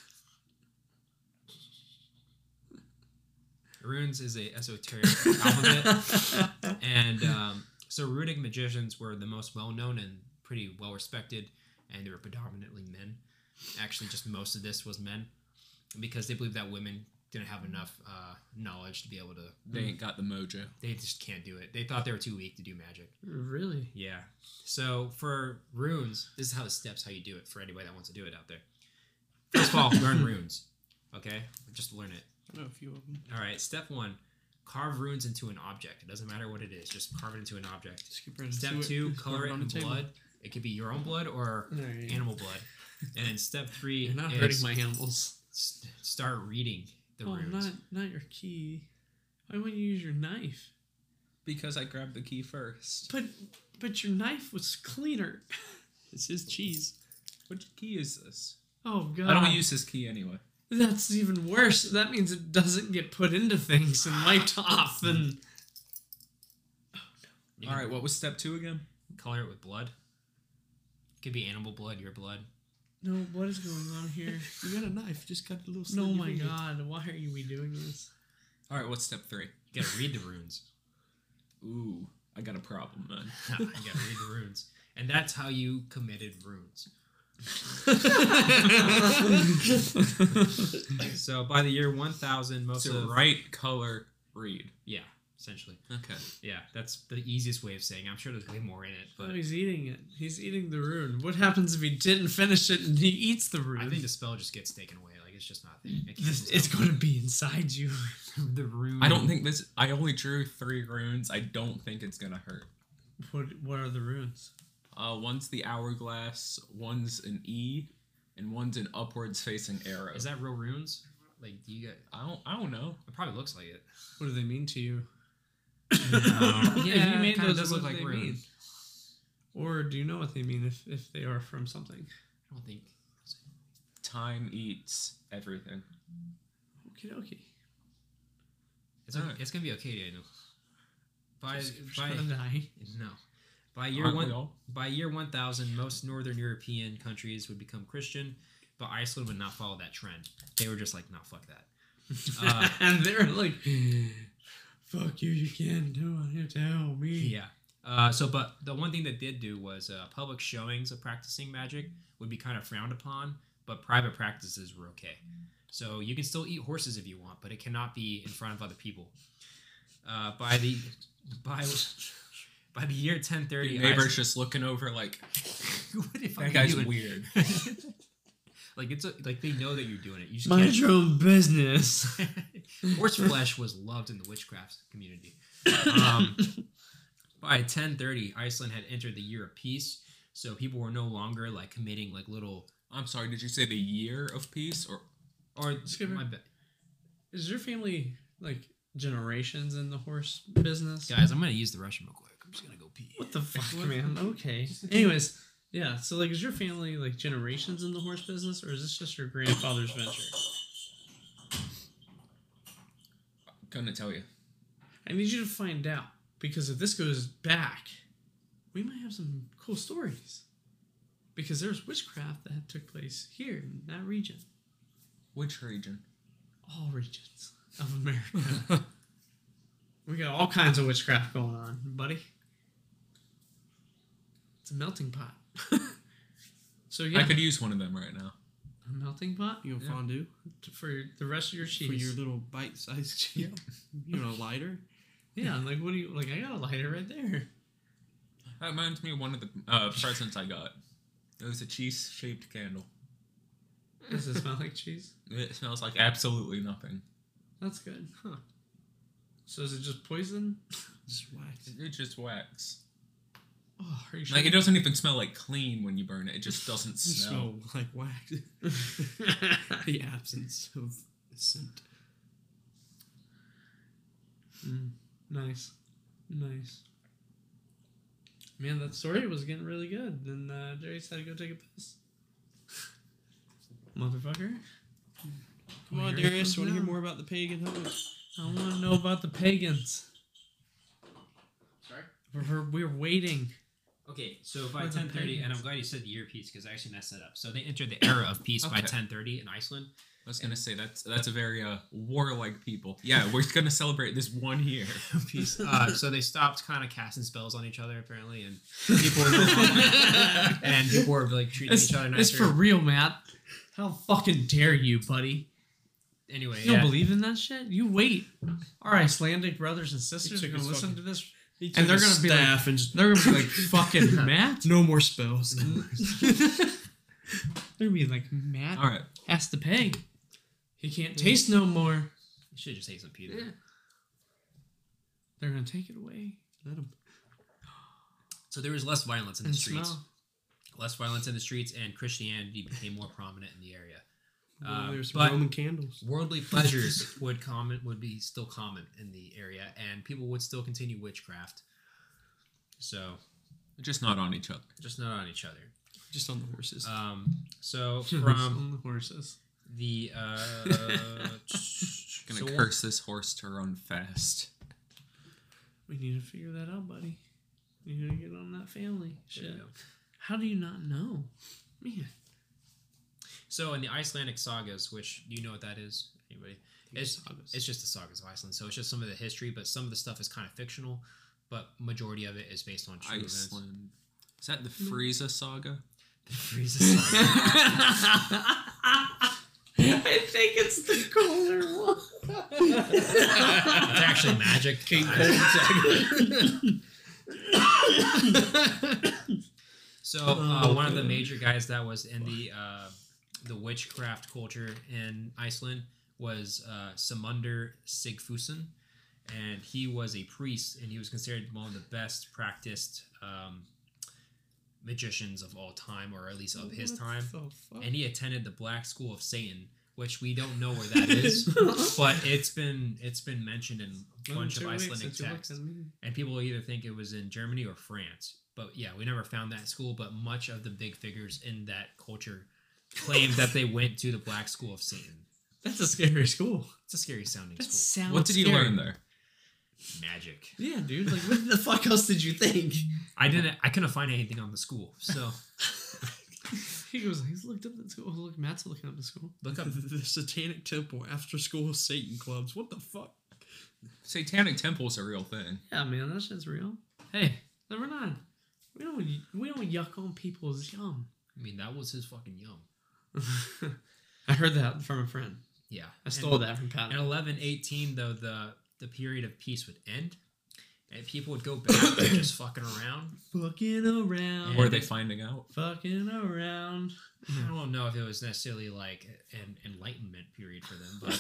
Runes is a esoteric alphabet, and so runic magicians were the most well-known and pretty well-respected, and they were predominantly men. Actually, just most of this was men, because they believed that women didn't have enough knowledge to be able to. They ain't got the mojo. They just can't do it. They thought they were too weak to do magic. Really? Yeah. So for runes, this is how the steps how you do it for anybody that wants to do it out there. First of all, learn runes. Okay? Just learn it. I know a few of them. All right. Step 1, carve runes into an object. It doesn't matter what it is. Just carve it into an object. Skip right Step into 2, Just color put it on in the table. blood. It could be your own blood or Alright. animal blood. And then step 3 You're not is hurting my animals. start reading the runes. not your key. Why wouldn't you use your knife? Because I grabbed the key first. But your knife was cleaner. It's his cheese. Which key is this? Oh god. I don't use this key anyway. That's even worse. That means it doesn't get put into things and wiped off and You All can right, what was step 2 again? color it with blood. It could be animal blood, your blood. No, what is going on here? You got a knife. Just cut a little. No, slit in your my finger. God. Why are we doing this? All right, what's step 3? You gotta read the runes. Ooh, I got a problem, man. You gotta read the runes. And that's how you committed runes. So by the year 1000, most So of... right color read. Yeah, essentially. Okay. Yeah, that's the easiest way of saying it. I'm sure there's way more in it, Oh, but he's eating it. He's eating the rune. What happens if he didn't finish it and he eats the rune? I think the spell just gets taken away. Like, it's just not there. It It's going to be inside you. the rune. I don't think this. I only drew 3 runes. I don't think it's gonna hurt. What are the runes? One's the hourglass, one's an E, and one's an upwards facing arrow. Is that real runes? Like, do you get... I don't know. It probably looks like it. What do they mean to you? Yeah, If you made it kinda those, does what look do like they runes. mean? Or do you know what they mean if they are from something? I don't think... Time eats everything. Okie dokie. It's gonna be okay, Daniel. By Trying to die. no, by year Aren't we one, all? by year 1000, most Northern European countries would become Christian, but Iceland would not follow that trend. They were just like, no, fuck that. And they're like, fuck you, you can't do it. You tell me. Yeah. But the one thing that did do was public showings of practicing magic would be kind of frowned upon, but private practices were okay. So you can still eat horses if you want, but it cannot be in front of other people. By the year 1030, Your neighbor's just looking over like, what the fuck that are guy's you doing? weird. Like like they know that you're doing it. You just Mind your own business. Horse flesh was loved in the witchcraft community. By 1030, Iceland had entered the year of peace, so people were no longer like committing like little I'm sorry, did you say the year of peace or Skipper. my bad. Is your family like generations in the horse business? Guys, I'm gonna use the restroom real quick. I'm just gonna go pee. What the fuck, man? Okay. Anyways, yeah. So, like, is your family like generations in the horse business, or is this just your grandfather's venture? gonna tell you? I need you to find out, because if this goes back, we might have some cool stories. Because there's witchcraft that took place here in that region. Which region? All regions of America. We got all kinds of witchcraft going on, buddy. It's a melting pot. So yeah, I could use one of them right now. a melting pot You know, fondue for the rest of your cheese. for your little bite-sized cheese. You know, lighter. Yeah, like what do you like? I got a lighter right there. That reminds me of one of the presents I got. It was a cheese-shaped candle. Does it smell like cheese? It smells like absolutely nothing. That's good. Huh. So is it just poison? Just wax. It's just wax. Oh, are you sure? Like, it doesn't even smell like clean when you burn it. It just doesn't You smell. smell like wax. The absence of scent. Nice. Nice. Man, that story was getting really good. Then Jerry's had to go take a piss. Motherfucker. Come on, Here it Darius. comes Want to hear now. more about the pagan hoax? I want to know about the pagans. Sorry? We're waiting. Okay, so by For the 1030, and I'm pagans. glad you said the year of peace because I actually messed that up. So they entered the era of peace by Okay. 1030 in Iceland. I was gonna say that's a very warlike people. Yeah, we're gonna celebrate this one year. Peace. So they stopped kind of casting spells on each other apparently, and people were people were like treating each other nicer. It's for real, Matt. How fucking dare you, buddy? Anyway, You don't believe in that shit? You wait. Our Icelandic brothers and sisters He are took gonna his listen fucking- to this, He and they're took gonna a be like, staff and just they're gonna be like, fucking Matt. no more spells. They're gonna be like, Matt All right. has to pay. He can't taste no more. you should just take some Peter. Yeah. They're gonna take it away. Let them. So there was less violence in the And streets. smell. Less violence in the streets, and Christianity became more prominent in the area. There's but Roman candles. worldly pleasures would be still common in the area, and people would still continue witchcraft. So Just not on each other. just not on each other. Just on the horses. So From from the horses. the Gonna so curse this horse to run fast. We need to figure that out, buddy. We need to get on that family There you shit. go. How do you not know? Man. So in the Icelandic sagas, which do you know what that is? Anybody? It's just the sagas of Iceland. So it's just some of the history, but some of the stuff is kind of fictional. But majority of it is based on true events. Iceland. Is that the Frieza saga? The Frieza saga. I think it's the colder one. It's actually magic. So one of the major guys that was in the witchcraft culture in Iceland was Samundur Sigfusson, and he was a priest, and he was considered one of the best practiced magicians of all time, or at least of his time. And he attended the Black School of Satan, which we don't know where that is, but it's been mentioned in a bunch of Icelandic texts, and people either think it was in Germany or France. But yeah, we never found that school, but much of the big figures in that culture claimed that they went to the Black School of Satan. That's a scary school. It's a scary sounding school. What did you learn there? Magic. Yeah, dude. Like, what the fuck else did you think? I couldn't find anything on the school, so He goes, he's looked up the school. Look, Matt's looking up the school. look up. The Satanic Temple After School Satan Clubs. What the fuck? Satanic Temple's a real thing. Yeah, man, that shit's real. Hey, number 9. We don't yuck on people's yum. I mean, that was his fucking yum. I heard that from a friend. Yeah, I stole that from Pat. In 1118, though, the period of peace would end, and people would go back to just fucking around. Fucking around. Were they finding out? Fucking around. I don't know if it was necessarily like an enlightenment period for them, but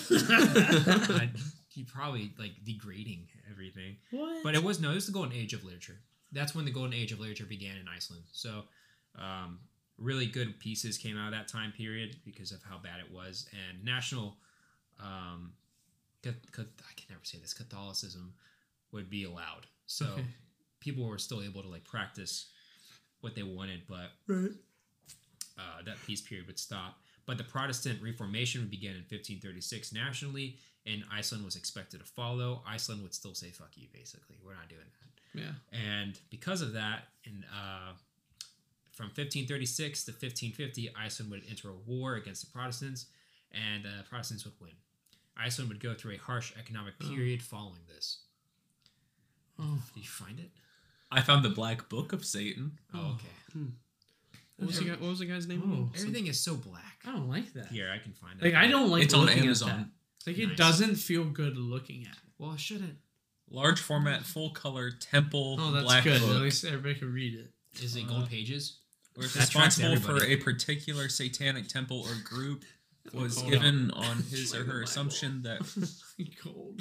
he probably like degrading everything. What? But it was the golden age of literature. That's when the golden age of literature began in Iceland. So, really good pieces came out of that time period because of how bad it was, and national, I can never say this, Catholicism would be allowed. So people were still able to like practice what they wanted, but that peace period would stop. But the Protestant Reformation would begin in 1536 nationally, and Iceland was expected to follow. Iceland would still say, fuck you, basically. We're not doing that. Yeah. And because of that, from 1536 to 1550, Iceland would enter a war against the Protestants, and the Protestants would win. Iceland would go through a harsh economic period following this. Oh. Did you find it? I found the Black Book of Satan. Oh, okay. What was the guy's name? Oh. Everything is so black. I don't like that. Here, I can find it. Like, I don't like It's on looking Amazon. at that. Like, it Nice. doesn't feel good looking at. Well, it shouldn't. Large format, full color temple. Oh, that's Black good. At Book. least everybody can read it. Is it gold pages? Where That tracks responsible for everybody. a particular satanic temple or group was Hold given on his or Like the her Bible. assumption that Cold.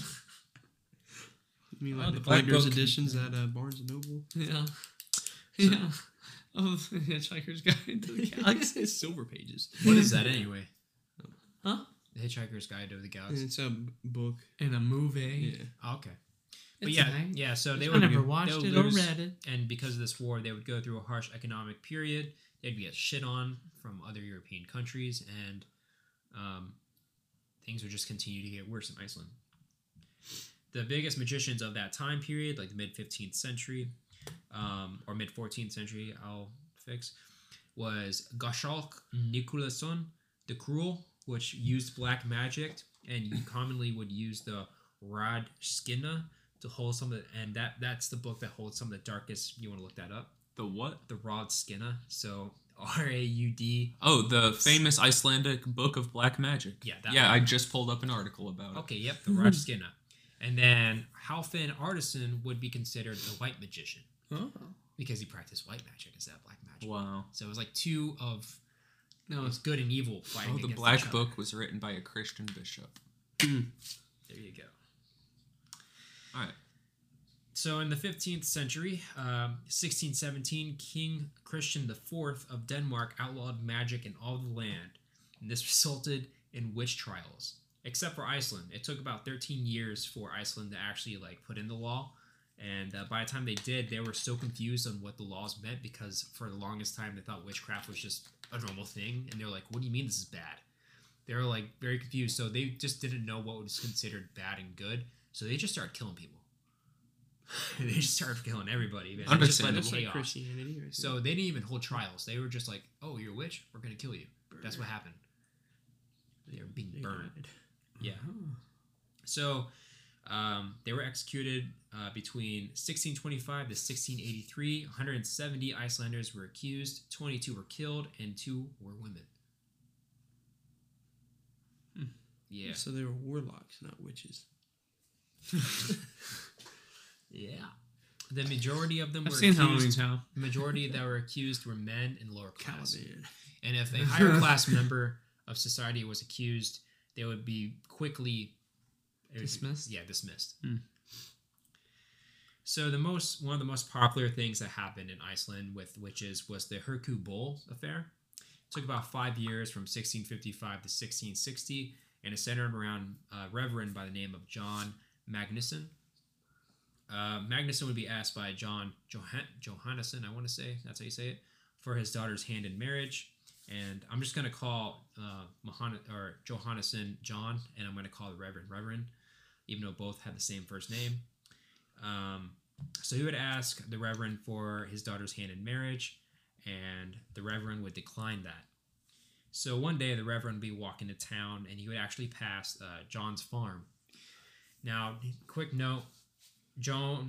You mean Oh, like the the Black collector's Book. editions at Barnes & Noble? Yeah. Yeah. Oh, the Hitchhiker's Guide to the Galaxy. It's Silver Pages. What is that anyway? Huh? The Hitchhiker's Guide to the And Galaxy. it's a book. In a movie. Yeah. Oh, okay. But It's yeah, alright. yeah. So they I would never they watched would it or lose, read it. and because of this war, they would go through a harsh economic period. They'd get shit on from other European countries, and things would just continue to get worse in Iceland. The biggest magicians of that time period, like the mid 15th century, or mid 14th century, I'll fix, was Gottschalk Nicolason the Cruel, which used black magic, and you commonly would use the Rad Skinna to hold some of the, and that's the book that holds some of the darkest. You want to look that up? the what? The Rad Skinna. So RAUD. Oh, the famous Icelandic Book of Black Magic. Yeah, that yeah. one. I just pulled up an article about it. Okay, yep, the Rad Skinna. And then Halfdan Artisan would be considered the white magician Oh. because he practiced white magic instead of black magic. Wow. So it was like two of it's good and evil fighting Oh, the against Black each other. Book was written by a Christian bishop. There you go. All right. So in the 15th century, 1617, King Christian IV of Denmark outlawed magic in all the land. And this resulted in witch trials. Except for Iceland. It took about 13 years for Iceland to actually put in the law. And by the time they did, they were so confused on what the laws meant because for the longest time they thought witchcraft was just a normal thing. And they were like, what do you mean this is bad? They were very confused. So they just didn't know what was considered bad and good. So they just started killing people. They just started killing everybody. Man. They just led to That's like chaos. Christianity right So they didn't even hold trials. They were just like, oh, you're a witch? We're going to kill you. That's what happened. They were being burned. died. Yeah. So they were executed between 1625 to 1683. 170 Icelanders were accused, 22 were killed, and 2 were women. Yeah. So they were warlocks, not witches. Yeah. The majority of them I've were seen Halloween accused. Town. The majority that were accused were men and lower class. Caliban. And if a higher class member of society was accused, they would be quickly Dismissed? Yeah, dismissed. Hmm. So one of the most popular things that happened in Iceland with witches was the Hörku Bull affair. It took about 5 years, from 1655 to 1660, and it centered around a reverend by the name of John Magnusson. Magnusson would be asked by John Johannesson, I want to say, that's how you say it, for his daughter's hand in marriage. And I'm just going to call Johannesson John, and I'm going to call the Reverend, even though both had the same first name. So he would ask the Reverend for his daughter's hand in marriage, and the Reverend would decline that. So one day the Reverend would be walking to town, and he would actually pass John's farm. Now, quick note, Joan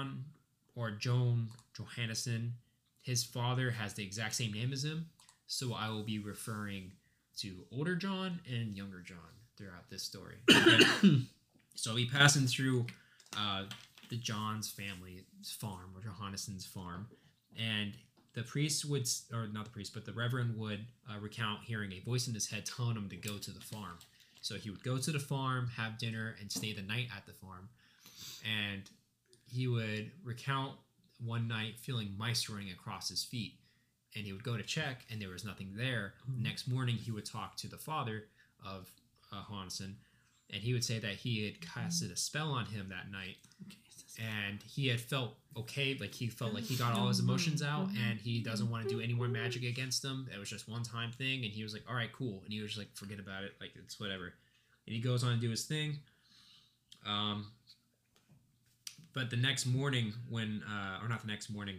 Johannesson, his father has the exact same name as him, so I will be referring to older John and younger John throughout this story. Okay? So I'll be passing through the John's family's farm, or Johannesson's farm, and the priest would, or not the priest, but the Reverend would recount hearing a voice in his head telling him to go to the farm. So he would go to the farm, have dinner, and stay the night at the farm. And he would recount one night feeling mice running across his feet. And he would go to check, and there was nothing there. Next morning, he would talk to the father of Johannesson, and he would say that he had casted a spell on him that night. And he had felt okay, like he felt like he got all his emotions out, and he doesn't want to do any more magic against them. It was just one-time thing, and he was like, all right, cool. And he was just like, forget about it, like, it's whatever. And he goes on to do his thing. But the next morning, when, or not the next morning,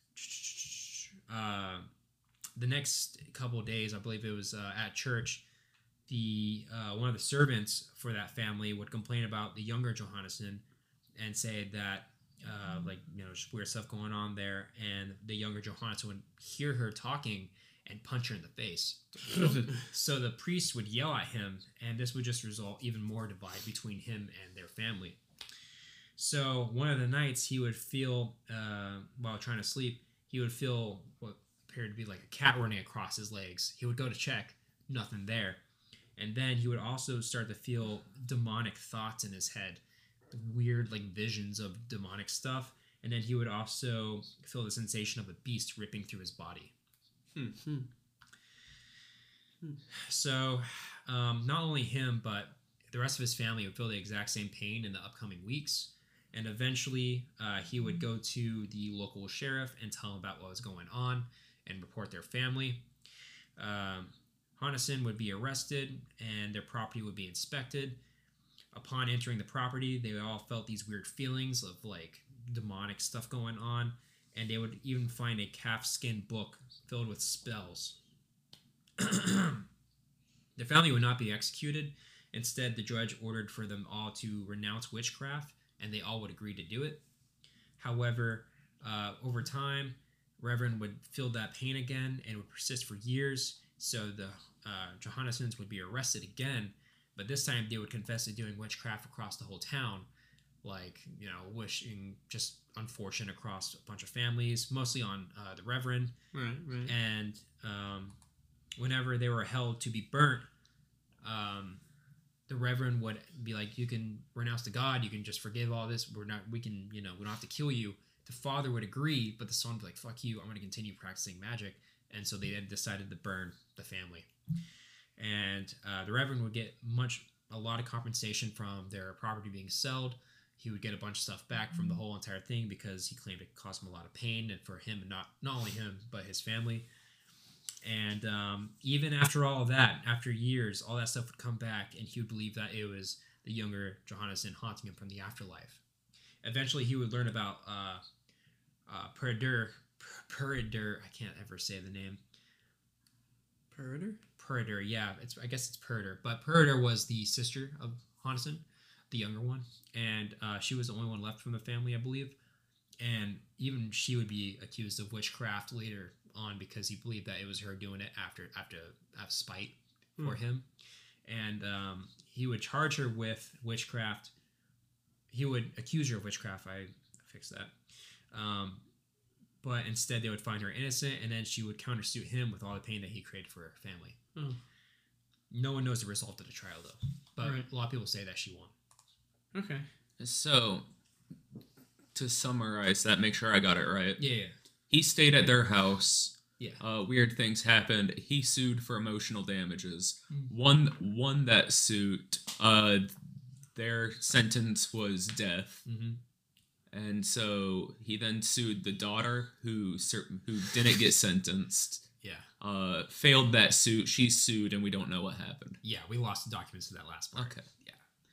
the next couple of days, I believe it was at church, one of the servants for that family would complain about the younger Johannesson and say that just weird stuff going on there, and the younger Johannesson would hear her talking and punch her in the face. So the priest would yell at him, and this would just result even more divide between him and their family. So one of the nights, he would feel, while trying to sleep, he would feel what appeared to be like a cat running across his legs. He would go to check, nothing there. And then he would also start to feel demonic thoughts in his head, weird like visions of demonic stuff. And then he would also feel the sensation of a beast ripping through his body. So not only him, but the rest of his family would feel the exact same pain in the upcoming weeks. And eventually, he would go to the local sheriff and tell him about what was going on and report their family. Johannesson would be arrested, and their property would be inspected. Upon entering the property, they all felt these weird feelings of like demonic stuff going on, and they would even find a calfskin book filled with spells. The family would not be executed. Instead, the judge ordered for them all to renounce witchcraft, and they all would agree to do it. However, over time, Reverend would feel that pain again, and it would persist for years. So the Johannessons would be arrested again, but this time they would confess to doing witchcraft across the whole town, like, wishing just unfortune across a bunch of families, mostly on the Reverend. Right. And whenever they were held to be burnt, the Reverend would be like, you can renounce to God, you can just forgive all this, we don't have to kill you. The father would agree, but the son would be like, fuck you, I'm going to continue practicing magic. And so they had decided to burn the family. And the Reverend would get a lot of compensation from their property being sold. He would get a bunch of stuff back from the whole entire thing because he claimed it caused him a lot of pain, and for him, not only him, but his family. And even after all of that, after years, all that stuff would come back, and he would believe that it was the younger Johannesson haunting him from the afterlife. Eventually, he would learn about Puridur. I can't ever say the name. Predator. Yeah, I guess it's Predator. But Predator was the sister of Hansen, the younger one, and she was the only one left from the family, I believe. And even she would be accused of witchcraft later on because he believed that it was her doing it after spite for him. And he would charge her with witchcraft. He would accuse her of witchcraft. I fixed that. But instead, they would find her innocent, and then she would countersuit him with all the pain that he created for her family. Oh. No one knows the result of the trial, though. But Right. a lot of people say that she won. Okay. So, to summarize that, make sure I got it right. Yeah. He stayed at their house. Yeah. Weird things happened. He sued for emotional damages. Mm. Won that suit. Their sentence was death. Mm-hmm. And so he then sued the daughter who didn't get sentenced. Yeah. Failed that suit. She sued, and we don't know what happened. Yeah, we lost the documents to that last part. Okay. Yeah.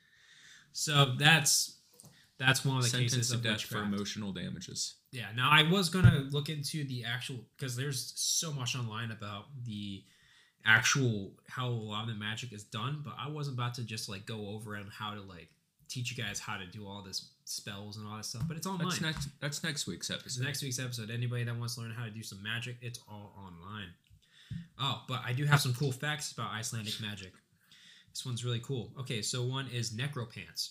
So that's one of the Sentenced cases to of death for witchcraft. emotional damages. Yeah. Now I was gonna look into the actual because there's so much online about the actual how a lot of the magic is done, but I wasn't about to just like go over and how to like teach you guys how to do all this spells and all that stuff. But it's online. That's next week's It's episode. next week's episode. Anybody that wants to learn how to do some magic, it's all online. Oh, but I do have some cool facts about Icelandic magic. This one's really cool. Okay, so one is necropants.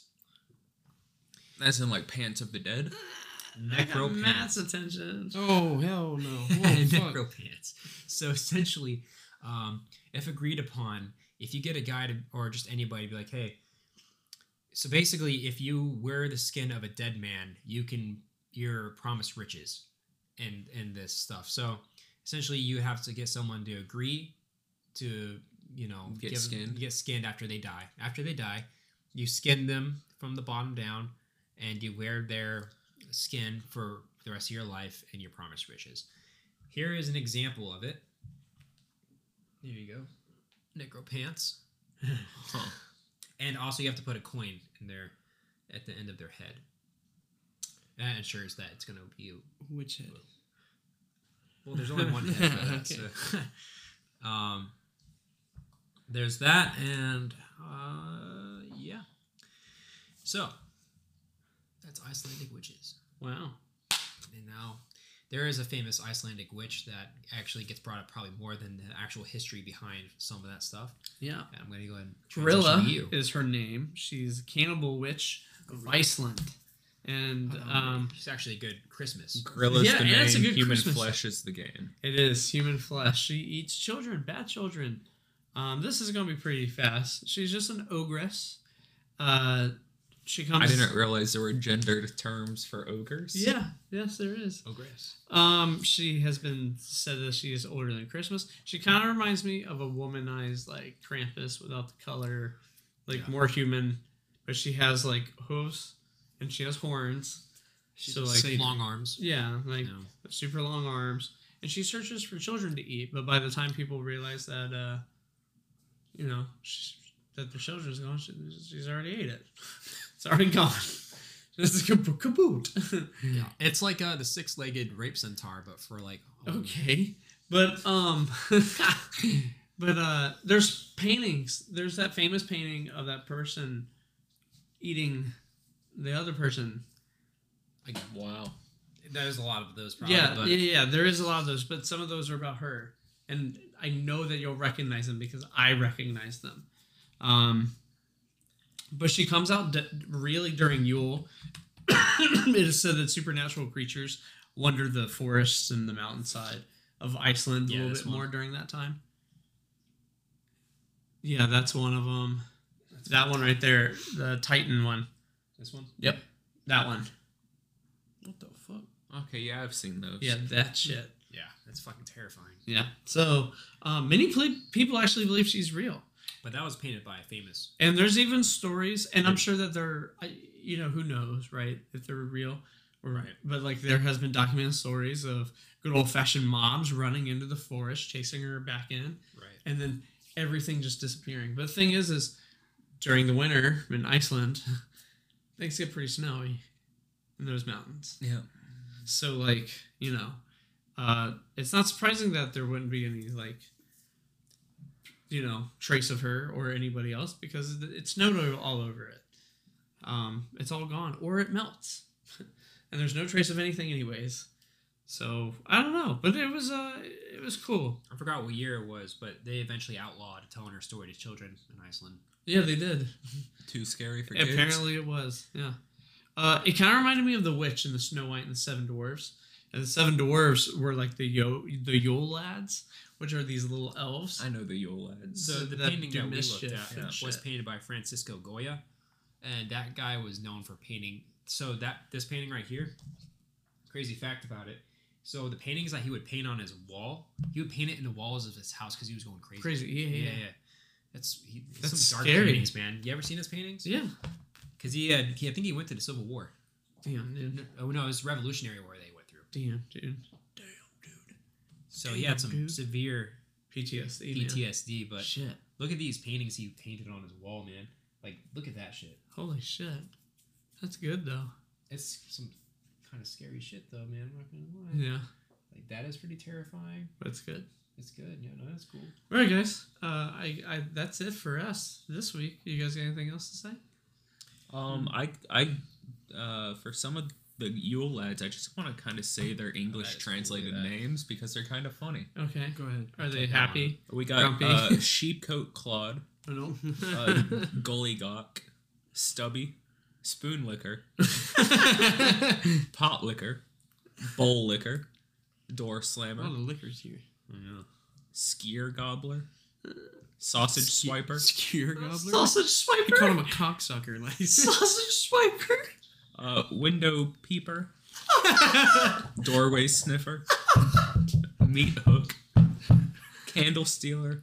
As in like Pants of the Dead. I got Matt's Necropants. attention. Oh hell no! Whoa, fuck. Necropants. So essentially, if agreed upon, if you get a guy to, or just anybody, be like, hey. So basically, if you wear the skin of a dead man, you're promised riches, and this stuff. So essentially, you have to get someone to agree to, Get skinned after they die. After they die, you skin them from the bottom down, and you wear their skin for the rest of your life, and you're promised riches. Here is an example of it. There you go. Necropants. Huh. And also you have to put a coin in there at the end of their head. That ensures that it's going to be... Which head? Well, there's only one head for that. Okay. So. There's that, and yeah. So, that's Icelandic witches. Wow. And now, there is a famous Icelandic witch that actually gets brought up probably more than the actual history behind some of that stuff. Yeah. And I'm going to go ahead and transition Grilla to you. is her name. She's a cannibal witch of Iceland. And She's actually a good Christmas. Grilla's Yeah, the and it's a name. good Human Christmas. flesh is the game. it is human flesh. She eats children, bad children. This is going to be pretty fast. She's just an ogress. She comes... I didn't realize there were gendered terms for ogres. Yeah, yes, there is. Ogress. She has been said that she is older than Christmas. She kind of reminds me of a womanized like Krampus without the color, like more human, but she has like hooves and she has horns. She's So, a like, saint. Long arms. Yeah, like No. super long arms, and she searches for children to eat. But by the time people realize that, that their children's gone, she's already ate it. It's already gone. Just kaboot. Yeah. It's like the six-legged rape centaur, but for like... Okay, but there's paintings. There's that famous painting of that person eating the other person. Like, Wow. there's a lot of those probably. Yeah, but yeah. There is a lot of those, but some of those are about her, and I know that you'll recognize them because I recognize them. But she comes out really during Yule. It is said that supernatural creatures wander the forests and the mountainside of Iceland a Yeah, little that's bit one. more during that time. Yeah, that's one of them. That one right there, the Titan one. This one? Yep, that one. What the fuck? Okay, yeah, I've seen those. Yeah, that shit. Yeah, that's fucking terrifying. Yeah. So many people actually believe she's real. But that was painted by a famous... And there's even stories, and I'm sure that they're, who knows, right? If they're real, Right. But like there has been documented stories of good old fashioned moms running into the forest, chasing her back in, Right. and then everything just disappearing. But the thing is during the winter in Iceland, things get pretty snowy in those mountains. Yeah. So like it's not surprising that there wouldn't be any like trace of her or anybody else because it's snowed all over it. It's all gone, or it melts, and there's no trace of anything anyways. So I don't know, but it was cool. I forgot what year it was, but they eventually outlawed telling her story to children in Iceland. Yeah, they did. Too scary for kids. Apparently it was. Yeah. It kind of reminded me of the witch in the Snow White and the Seven Dwarfs. And the Seven Dwarfs were like the Yule lads, which are these little elves. I know the Yule lads. The that painting do that we looked mischief at and was shit. painted by Francisco Goya, and that guy was known for painting. So this painting right here, crazy fact about it. So the paintings that he would paint on his wall, he would paint it in the walls of his house because he was going crazy. Crazy, yeah. That's some dark scary. paintings, man. You ever seen his paintings? Yeah. Because I think he went to the Civil War. Damn, dude. Oh no, it was Revolutionary War they went through. Damn, dude. So he had some severe PTSD. Man. PTSD, but Shit. look at these paintings he painted on his wall, man. Like, look at that shit. Holy shit. That's good, though. It's some kind of scary shit, though, man. I'm not gonna lie. Yeah. Like, that is pretty terrifying. That's good. It's good. Yeah, no, that's cool. All right, guys. I that's it for us this week. You guys got anything else to say? For some of the Yule lads, I just want to kind of say their English translated names because they're kind of funny. Okay. Go ahead. Are they happy? We got Grumpy? Sheepcoat Claude, I don't Gollygawk, Stubby, Spoon Licker, Pot Licker, Bowl Licker, Door A Slammer, lot of liquors here. Skier Gobbler, Sausage Swiper, Skewer gobbler. Sausage You call swiper. him a cocksucker, like. Sausage swiper. Window Peeper, Doorway Sniffer, Meat Hook, Candle Stealer.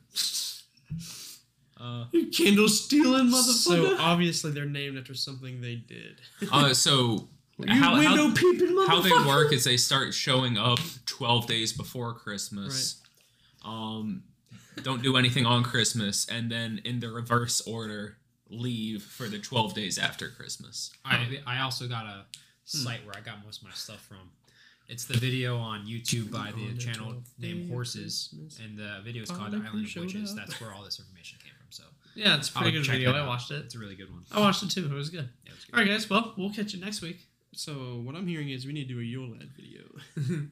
You candle stealing So motherfucker. obviously they're named after something they did. So You window peeping motherfucker. how they work is they start showing up 12 days before Christmas. Don't do anything on Christmas, and then in the reverse order, leave for the 12 days after Christmas. I also got a site where I got most of my stuff from. It's the video on YouTube by the channel named Horses, and the video is called The Island of Witches. That's where all this information came from. So Yeah, it's a pretty good check video. that I out. watched it. It's a really good one. I watched it too. It was good. Yeah, it was good. All right, guys. Well, we'll catch you next week. So what I'm hearing is we need to do a Yule Lad video.